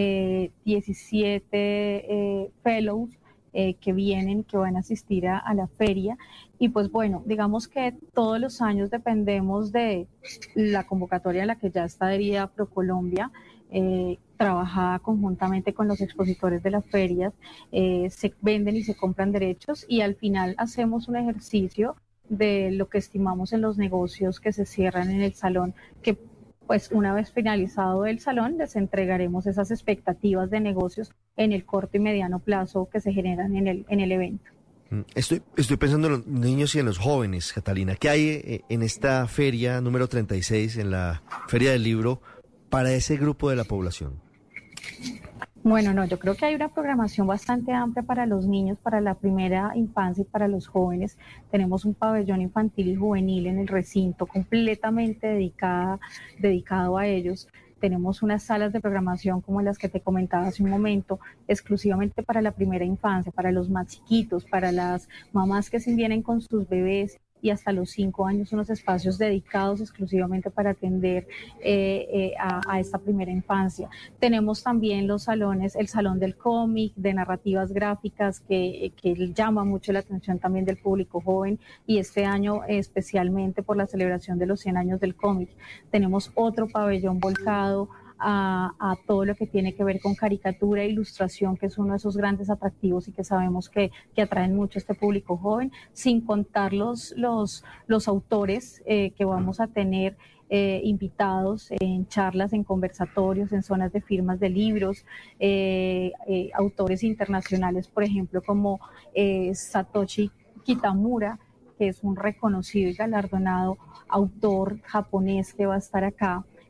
17 fellows que van a asistir a la feria. Y pues bueno, digamos que todos los años dependemos de la convocatoria a la que ya está adherida ProColombia, trabajada conjuntamente con los expositores de las ferias. Se venden y se compran derechos, y al final hacemos un ejercicio de lo que estimamos en los negocios que se cierran en el salón, que pues una vez finalizado el salón les entregaremos esas expectativas de negocios en el corto y mediano plazo que se generan en el evento. Estoy pensando en los niños y en los jóvenes, Catalina. ¿Qué hay en esta feria número 36, en la Feria del Libro, para ese grupo de la población? Bueno, no, yo creo que hay una programación bastante amplia para los niños, para la primera infancia y para los jóvenes. Tenemos un pabellón infantil y juvenil en el recinto completamente dedicado a ellos. Tenemos unas salas de programación como las que te comentaba hace un momento, exclusivamente para la primera infancia, para los más chiquitos, para las mamás que se vienen con sus bebés, y hasta los 5 años unos espacios dedicados exclusivamente para atender a esta primera infancia. Tenemos también los salones, el Salón del Cómic, de narrativas gráficas, que llama mucho la atención también del público joven, y este año especialmente por la celebración de los 100 años del cómic. Tenemos otro pabellón volcado a todo lo que tiene que ver con caricatura e ilustración, que es uno de esos grandes atractivos y que sabemos que atraen mucho a este público joven, sin contar los autores que vamos a tener invitados en charlas, en conversatorios, en zonas de firmas de libros, autores internacionales, por ejemplo, como Satoshi Kitamura, que es un reconocido y galardonado autor japonés que va a estar acá.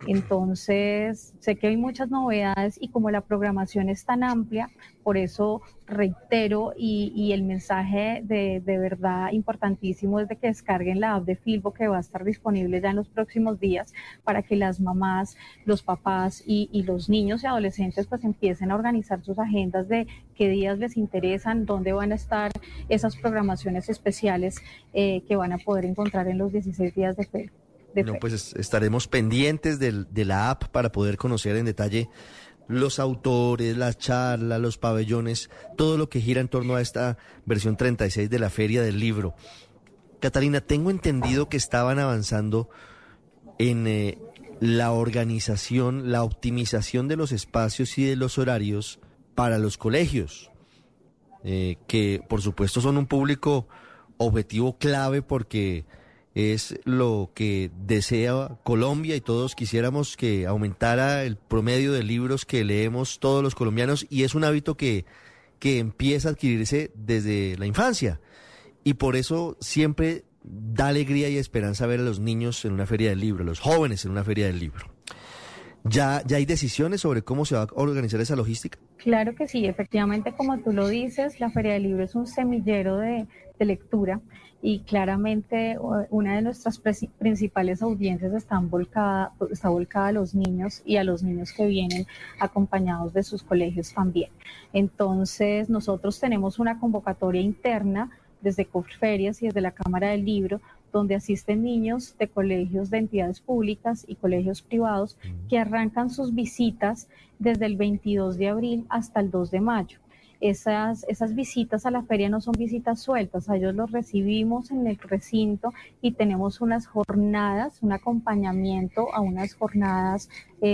Entonces, sé que hay muchas novedades y como la programación es tan amplia, por eso reitero y el mensaje de verdad importantísimo es de que descarguen la app de Filbo, que va a estar disponible ya en los próximos días, para que las mamás, los papás y los niños y adolescentes pues empiecen a organizar sus agendas de qué días les interesan, dónde van a estar esas programaciones especiales que van a poder encontrar en los 16 días de feria. No, pues estaremos pendientes de la app para poder conocer en detalle los autores, las charlas, los pabellones, todo lo que gira en torno a esta versión 36 de la Feria del Libro. Catalina, tengo entendido que estaban avanzando en la organización, la optimización de los espacios y de los horarios para los colegios, que por supuesto son un público objetivo clave porque es lo que desea Colombia y todos quisiéramos que aumentara el promedio de libros que leemos todos los colombianos, y es un hábito que empieza a adquirirse desde la infancia, y por eso siempre da alegría y esperanza ver a los niños en una feria del libro, a los jóvenes en una feria del libro. ¿Ya hay decisiones sobre cómo se va a organizar esa logística? Claro que sí, efectivamente, como tú lo dices, la Feria del Libro es un semillero de lectura y claramente una de nuestras principales audiencias está volcada a los niños y a los niños que vienen acompañados de sus colegios también. Entonces, nosotros tenemos una convocatoria interna desde Corferias y desde la Cámara del Libro, donde asisten niños de colegios de entidades públicas y colegios privados que arrancan sus visitas desde el 22 de abril hasta el 2 de mayo. Esas visitas a la feria no son visitas sueltas, a ellos los recibimos en el recinto y tenemos unas jornadas, un acompañamiento a unas jornadas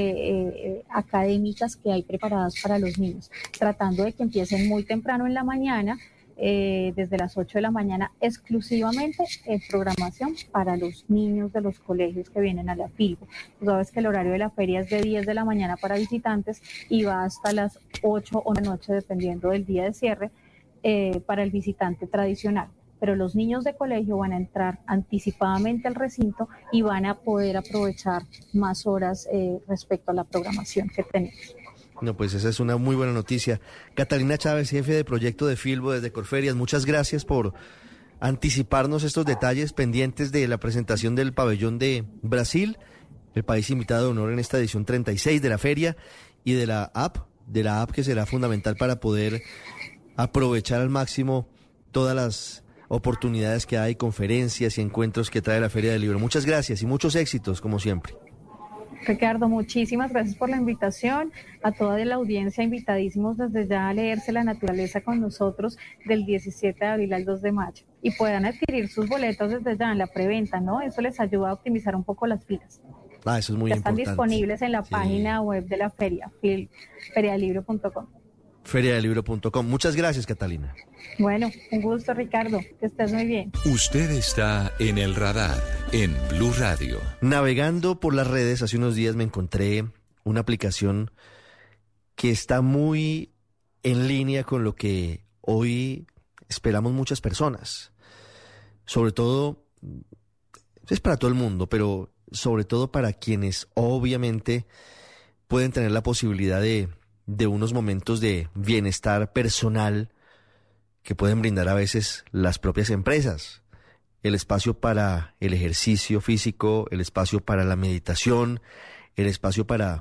académicas que hay preparadas para los niños, tratando de que empiecen muy temprano en la mañana, desde las 8 de la mañana, exclusivamente en programación para los niños de los colegios que vienen a la Filbo. Tú sabes que el horario de la feria es de 10 de la mañana para visitantes y va hasta las 8 o 9 de la noche, dependiendo del día de cierre, para el visitante tradicional. Pero los niños de colegio van a entrar anticipadamente al recinto y van a poder aprovechar más horas respecto a la programación que tenemos. No, pues esa es una muy buena noticia. Catalina Chávez, jefe de proyecto de Filbo desde Corferias, muchas gracias por anticiparnos estos detalles pendientes de la presentación del pabellón de Brasil, el país invitado de honor en esta edición 36 de la feria, y de la app que será fundamental para poder aprovechar al máximo todas las oportunidades que hay, conferencias y encuentros que trae la Feria del Libro. Muchas gracias y muchos éxitos, como siempre. Ricardo, muchísimas gracias por la invitación. A toda la audiencia, invitadísimos desde ya a leerse La Naturaleza con nosotros del 17 de abril al 2 de mayo. Y puedan adquirir sus boletos desde ya en la preventa, ¿no? Eso les ayuda a optimizar un poco las filas. Eso es muy importante. Están disponibles en la página web de la feria, feriadelibro.com. Feriadelibro.com. Muchas gracias, Catalina. Bueno, un gusto, Ricardo. Que estés muy bien. Usted está en el radar en Blue Radio. Navegando por las redes, hace unos días me encontré una aplicación que está muy en línea con lo que hoy esperamos muchas personas. Sobre todo, es para todo el mundo, pero sobre todo para quienes obviamente pueden tener la posibilidad de unos momentos de bienestar personal que pueden brindar a veces las propias empresas. El espacio para el ejercicio físico, el espacio para la meditación, el espacio para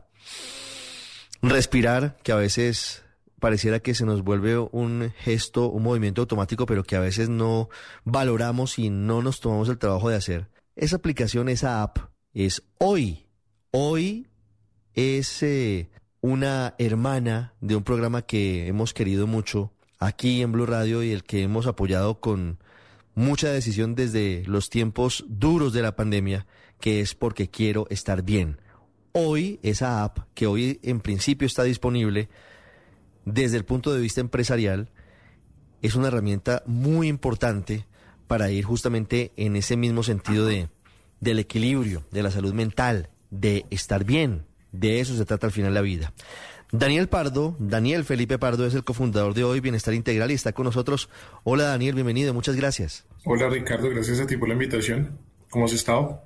respirar, que a veces pareciera que se nos vuelve un gesto, un movimiento automático, pero que a veces no valoramos y no nos tomamos el trabajo de hacer. Esa aplicación, esa app, es Hoy. Hoy es una hermana de un programa que hemos querido mucho aquí en Blue Radio y el que hemos apoyado con mucha decisión desde los tiempos duros de la pandemia, que es Porque Quiero Estar Bien. Hoy, esa app, que hoy en principio está disponible desde el punto de vista empresarial, es una herramienta muy importante para ir justamente en ese mismo sentido del equilibrio, de la salud mental, de estar bien. De eso se trata al final la vida. Daniel Felipe Pardo es el cofundador de Hoy Bienestar Integral y está con nosotros. Hola Daniel, bienvenido, muchas gracias. Hola Ricardo, gracias a ti por la invitación. ¿Cómo has estado?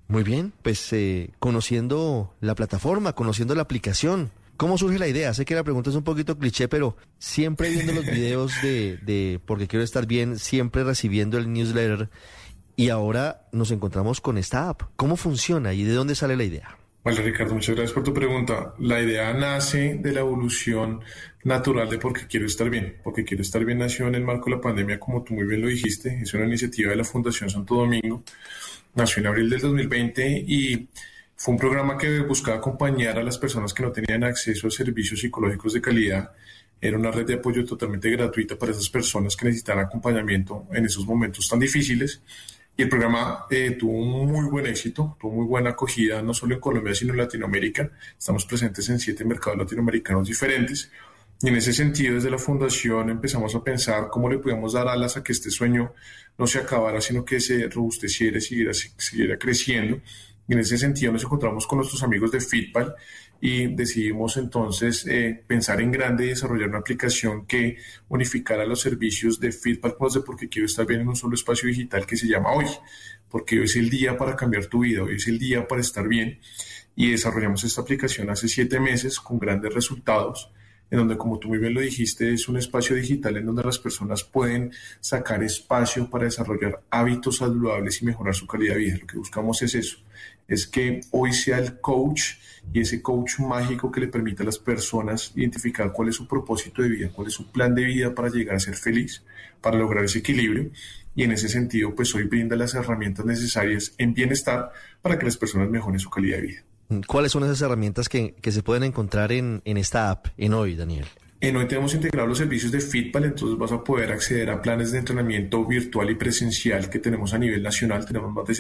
Muy bien, pues conociendo la plataforma, conociendo la aplicación, ¿cómo surge la idea? Sé que la pregunta es un poquito cliché, pero siempre viendo los videos de Porque Quiero Estar Bien, siempre recibiendo el newsletter, y ahora nos encontramos con esta app. ¿Cómo funciona y de dónde sale la idea? Vale, Ricardo, muchas gracias por tu pregunta. La idea nace de la evolución natural de Porque Quiero Estar Bien. Porque Quiero Estar Bien nació en el marco de la pandemia, como tú muy bien lo dijiste. Es una iniciativa de la Fundación Santo Domingo. Nació en abril del 2020 y fue un programa que buscaba acompañar a las personas que no tenían acceso a servicios psicológicos de calidad. Era una red de apoyo totalmente gratuita para esas personas que necesitaban acompañamiento en esos momentos tan difíciles. Y el programa tuvo un muy buen éxito, tuvo muy buena acogida, no solo en Colombia, sino en Latinoamérica. Estamos presentes en 7 mercados latinoamericanos diferentes. Y en ese sentido, desde la Fundación empezamos a pensar cómo le podíamos dar alas a que este sueño no se acabara, sino que se robusteciera y siguiera creciendo. Y en ese sentido nos encontramos con nuestros amigos de Feedpal y decidimos entonces pensar en grande y desarrollar una aplicación que unificara los servicios de Feedpal con los de Porque Quiero Estar Bien en un solo espacio digital que se llama Hoy. Porque hoy es el día para cambiar tu vida, hoy es el día para estar bien. Y desarrollamos esta aplicación hace 7 meses con grandes resultados, en donde, como tú muy bien lo dijiste, es un espacio digital en donde las personas pueden sacar espacio para desarrollar hábitos saludables y mejorar su calidad de vida. Lo que buscamos es eso, es que hoy sea el coach y ese coach mágico que le permita a las personas identificar cuál es su propósito de vida, cuál es su plan de vida para llegar a ser feliz, para lograr ese equilibrio. Y en ese sentido, pues hoy brinda las herramientas necesarias en bienestar para que las personas mejoren su calidad de vida. ¿Cuáles son esas herramientas que se pueden encontrar en esta app, en Hoy, Daniel? En Hoy tenemos integrados los servicios de Feedpal, entonces vas a poder acceder a planes de entrenamiento virtual y presencial que tenemos a nivel nacional. Tenemos más de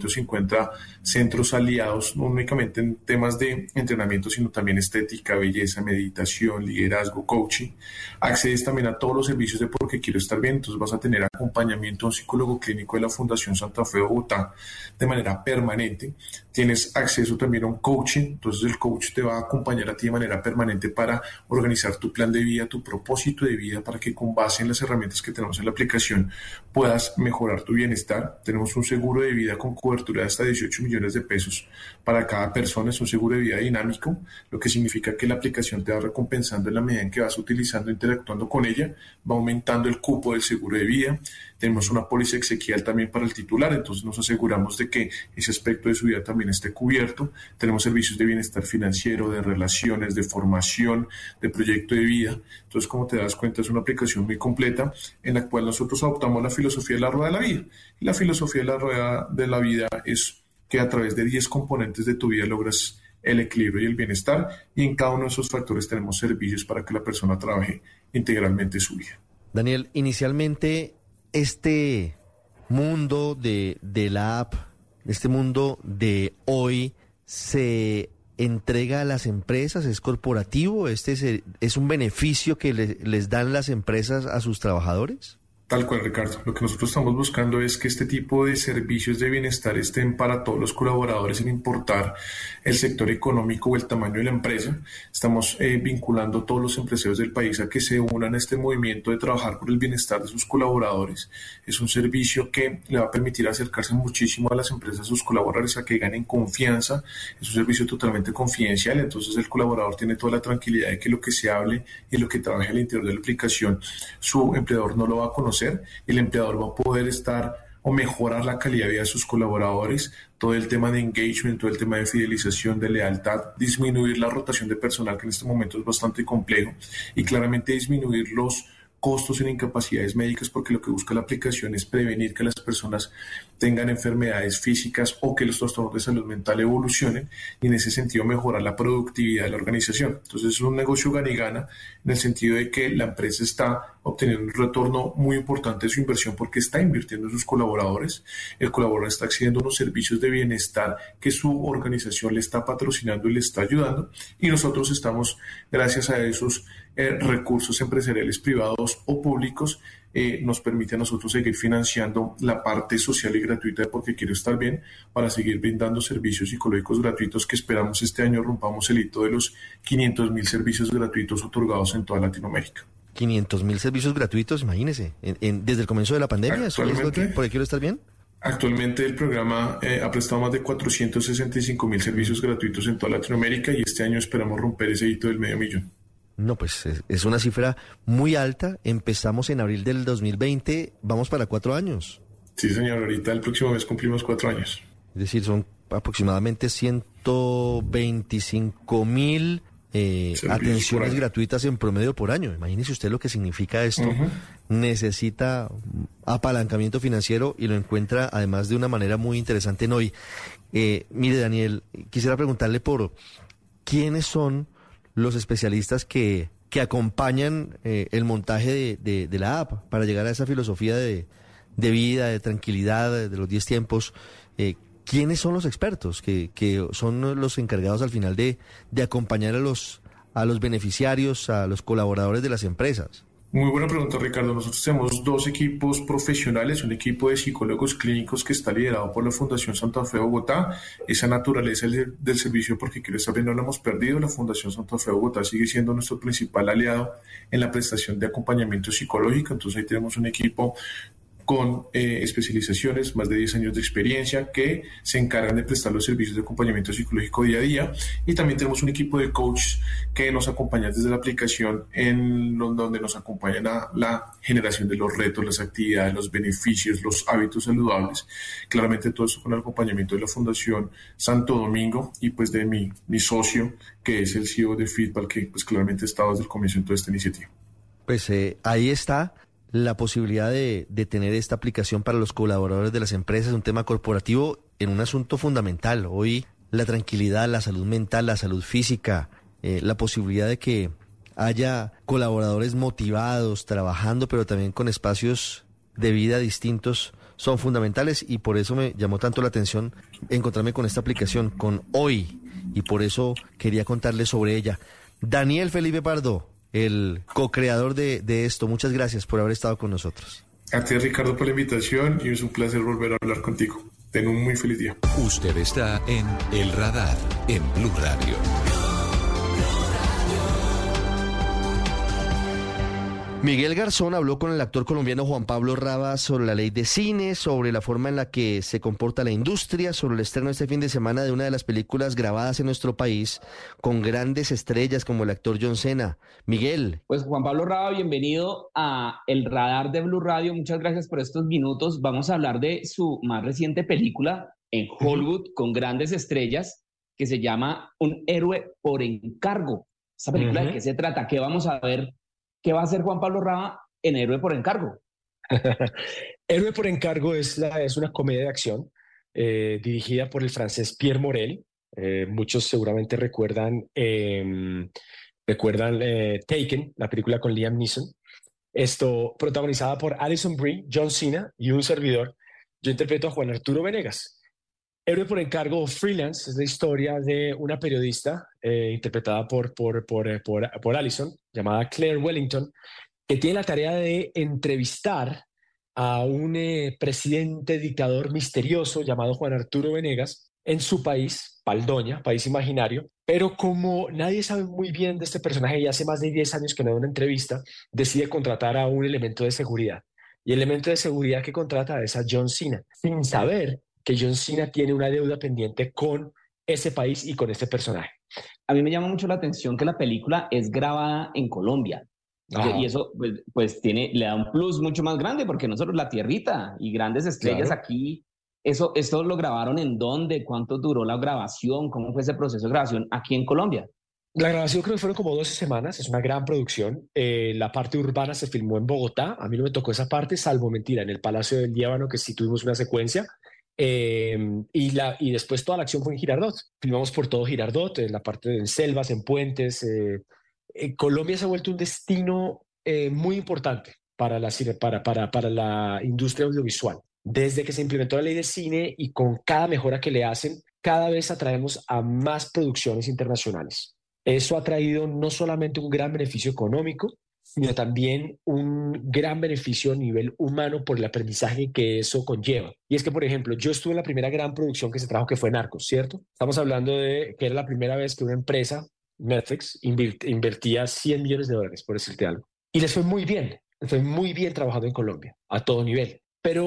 750 centros aliados, no únicamente en temas de entrenamiento, sino también estética, belleza, meditación, liderazgo, coaching. Accedes también a todos los servicios de Porque Quiero Estar Bien, entonces vas a tener acompañamiento a un psicólogo clínico de la Fundación Santa Fe de Bogotá de manera permanente. Tienes acceso también a un coaching, entonces el coach te va a acompañar a ti de manera permanente para organizar tu plan de vida, tu propósito de vida, para que con base en las herramientas que tenemos en la aplicación puedas mejorar tu bienestar. Tenemos un seguro de vida con cobertura de hasta 18 millones de pesos para cada persona. Es un seguro de vida dinámico, lo que significa que la aplicación te va recompensando en la medida en que vas utilizando, interactuando con ella, va aumentando el cupo del seguro de vida. Tenemos una póliza exequial también para el titular, entonces nos aseguramos de que ese aspecto de su vida también esté cubierto. Tenemos servicios de bienestar financiero, de relaciones, de formación, de proyecto de vida. Entonces, como te das cuenta, es una aplicación muy completa en la cual nosotros adoptamos la filosofía de la rueda de la vida. Y la filosofía de la rueda de la vida es que a través de 10 componentes de tu vida logras el equilibrio y el bienestar, y en cada uno de esos factores tenemos servicios para que la persona trabaje integralmente su vida. Daniel, inicialmente este mundo de la app, este mundo de Hoy, se entrega a las empresas, es corporativo, es un beneficio que les dan las empresas a sus trabajadores. Tal cual, Ricardo. Lo que nosotros estamos buscando es que este tipo de servicios de bienestar estén para todos los colaboradores, sin importar el sector económico o el tamaño de la empresa. Estamos vinculando a todos los empresarios del país a que se unan a este movimiento de trabajar por el bienestar de sus colaboradores. Es un servicio que le va a permitir acercarse muchísimo a las empresas, a sus colaboradores, a que ganen confianza. Es un servicio totalmente confidencial, entonces el colaborador tiene toda la tranquilidad de que lo que se hable y lo que trabaje al interior de la aplicación, su empleador no lo va a conocer. El empleador va a poder estar o mejorar la calidad de vida de sus colaboradores, todo el tema de engagement, todo el tema de fidelización, de lealtad, disminuir la rotación de personal, que en este momento es bastante complejo, y claramente disminuir los costos en incapacidades médicas, porque lo que busca la aplicación es prevenir que las personas tengan enfermedades físicas o que los trastornos de salud mental evolucionen, y en ese sentido mejorar la productividad de la organización. Entonces es un negocio gana y gana, en el sentido de que la empresa está obteniendo un retorno muy importante de su inversión porque está invirtiendo en sus colaboradores. El colaborador está accediendo a unos servicios de bienestar que su organización le está patrocinando y le está ayudando, y nosotros estamos, gracias a esos recursos empresariales privados o públicos, nos permite a nosotros seguir financiando la parte social y gratuita de Porque Quiero Estar Bien, para seguir brindando servicios psicológicos gratuitos que esperamos este año rompamos el hito de los 500,000 servicios gratuitos otorgados en toda Latinoamérica. 500,000 servicios gratuitos, imagínese, desde el comienzo de la pandemia. ¿Eso es lo que Porque Quiero Estar Bien? Actualmente el programa ha prestado más de 465.000 servicios gratuitos en toda Latinoamérica y este año esperamos romper ese hito del 500.000. No, pues es una cifra muy alta. Empezamos en abril del 2020, vamos para 4 años. Sí, señor, ahorita el próximo mes cumplimos 4 años. Es decir, son aproximadamente 125.000 atenciones gratuitas en promedio por año. Imagínese usted lo que significa esto. Necesita apalancamiento financiero y lo encuentra además de una manera muy interesante en Hoy. Mire, Daniel, quisiera preguntarle por quiénes son los especialistas que acompañan el montaje de la app para llegar a esa filosofía de vida, de tranquilidad, de los 10 tiempos. ¿Quiénes son los expertos que son los encargados al final de acompañar a los beneficiarios, a los colaboradores de las empresas? Muy buena pregunta, Ricardo. Nosotros tenemos 2 equipos profesionales, un equipo de psicólogos clínicos que está liderado por la Fundación Santa Fe Bogotá. Esa naturaleza del servicio porque quiero estar bien no la hemos perdido. La Fundación Santa Fe Bogotá sigue siendo nuestro principal aliado en la prestación de acompañamiento psicológico. Entonces ahí tenemos un equipo con especializaciones, más de 10 años de experiencia, que se encargan de prestar los servicios de acompañamiento psicológico día a día. Y también tenemos un equipo de coaches que nos acompañan desde la aplicación, donde nos acompañan a la generación de los retos, las actividades, los beneficios, los hábitos saludables. Claramente todo eso con el acompañamiento de la Fundación Santo Domingo y pues de mi socio, que es el CEO de Feedback, que pues claramente ha estado desde el comienzo en toda esta iniciativa. Pues ahí está la posibilidad de tener esta aplicación para los colaboradores de las empresas, un tema corporativo en un asunto fundamental. Hoy la tranquilidad, la salud mental, la salud física, la posibilidad de que haya colaboradores motivados, trabajando, pero también con espacios de vida distintos, son fundamentales y por eso me llamó tanto la atención encontrarme con esta aplicación, con Hoy, y por eso quería contarles sobre ella. Daniel Felipe Pardo, el co-creador de esto, muchas gracias por haber estado con nosotros. A ti, Ricardo, por la invitación y es un placer volver a hablar contigo. Ten un muy feliz día. Usted está en El Radar, en Blue Radio. Miguel Garzón habló con el actor colombiano Juan Pablo Raba sobre la ley de cine, sobre la forma en la que se comporta la industria, sobre el estreno este fin de semana de una de las películas grabadas en nuestro país con grandes estrellas como el actor John Cena. Miguel. Pues Juan Pablo Raba, bienvenido a El Radar de Blue Radio. Muchas gracias por estos minutos. Vamos a hablar de su más reciente película en Hollywood con grandes estrellas que se llama Un héroe por encargo. ¿Esta película de qué se trata? ¿Qué vamos a ver? ¿Qué va a hacer Juan Pablo Raba en Héroe por Encargo? Héroe por Encargo es una comedia de acción dirigida por el francés Pierre Morel. Muchos seguramente recuerdan Taken, la película con Liam Neeson. Esto protagonizada por Alison Brie, John Cena y un servidor. Yo interpreto a Juan Arturo Venegas. Héroe por Encargo o Freelance es la historia de una periodista interpretada por Alison, llamada Claire Wellington, que tiene la tarea de entrevistar a un presidente dictador misterioso llamado Juan Arturo Venegas en su país, Baldoña, país imaginario, pero como nadie sabe muy bien de este personaje y hace más de 10 años que no da una entrevista, decide contratar a un elemento de seguridad. Y el elemento de seguridad que contrata es a John Cena, sin saber que John Cena tiene una deuda pendiente con ese país y con este personaje. A mí me llama mucho la atención que la película es grabada en Colombia. Y eso pues le da un plus mucho más grande porque nosotros la tierrita y grandes estrellas aquí. ¿Esto lo grabaron en dónde? ¿Cuánto duró la grabación? ¿Cómo fue ese proceso de grabación aquí en Colombia? La grabación creo que fueron como 12 semanas, es una gran producción. La parte urbana se filmó en Bogotá, a mí no me tocó esa parte, salvo mentira, en el Palacio del Líbano, que sí tuvimos una secuencia. Y después toda la acción fue en Girardot. Filmamos por todo Girardot, en la parte de selvas, en puentes. Colombia se ha vuelto un destino muy importante para la industria audiovisual. Desde que se implementó la ley de cine y con cada mejora que le hacen, cada vez atraemos a más producciones internacionales. Eso ha traído no solamente un gran beneficio económico, sino también un gran beneficio a nivel humano por el aprendizaje que eso conlleva. Y es que, por ejemplo, yo estuve en la primera gran producción que se trajo, que fue Narcos, ¿cierto? Estamos hablando de que era la primera vez que una empresa, Netflix, invertía $100 millones, por decirte algo. Y les fue muy bien trabajando en Colombia, a todo nivel. Pero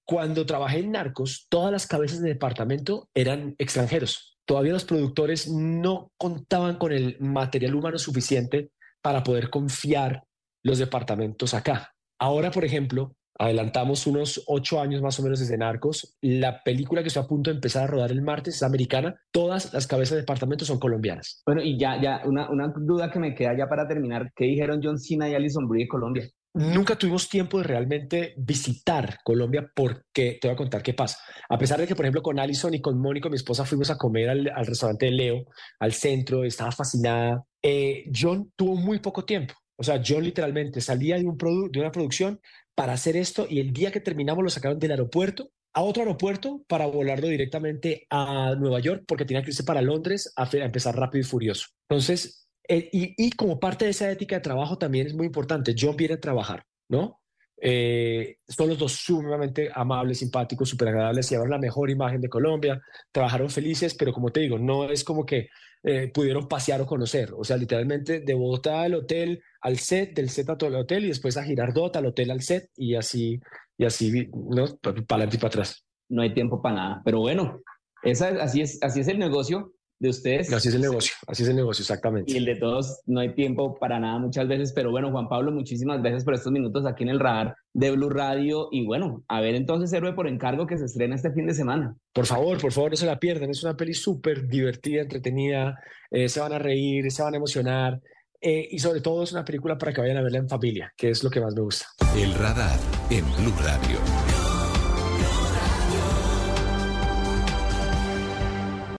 Cuando trabajé en Narcos, todas las cabezas de departamento eran extranjeros. Todavía los productores no contaban con el material humano suficiente para poder confiar los departamentos acá. Ahora, por ejemplo, adelantamos unos 8 años más o menos desde Narcos. La película que estoy a punto de empezar a rodar el martes es americana. Todas las cabezas de departamento son colombianas. Bueno, y ya una duda que me queda ya para terminar. ¿Qué dijeron John Cena y Alison Brie de Colombia? Nunca tuvimos tiempo de realmente visitar Colombia porque te voy a contar qué pasa. A pesar de que, por ejemplo, con Alison y con Mónica, mi esposa, fuimos a comer al restaurante de Leo, al centro, estaba fascinada. John tuvo muy poco tiempo. O sea, John literalmente salía de una producción para hacer esto y el día que terminamos lo sacaron del aeropuerto a otro aeropuerto para volarlo directamente a Nueva York porque tenía que irse para Londres a empezar Rápido y Furioso. Entonces, y como parte de esa ética de trabajo también es muy importante. John viene a trabajar, ¿no? Son los dos sumamente amables, simpáticos, súper agradables, llevaron la mejor imagen de Colombia, trabajaron felices, pero como te digo, no es como que pudieron pasear o conocer. O sea, literalmente de Bogotá al hotel, al set, del set a todo el hotel y después a Girardot, al hotel, al set y así, ¿no? Para adelante y para atrás. No hay tiempo para nada, pero bueno, así es el negocio de ustedes. Así es el negocio, exactamente. Y el de todos, no hay tiempo para nada muchas veces, pero bueno, Juan Pablo, muchísimas gracias por estos minutos aquí en el radar de Blue Radio y bueno, a ver entonces Héroe por Encargo que se estrena este fin de semana. Por favor, no se la pierdan, es una peli súper divertida, entretenida, se van a reír, se van a emocionar y sobre todo es una película para que vayan a verla en familia, que es lo que más me gusta. El radar en Blue Radio.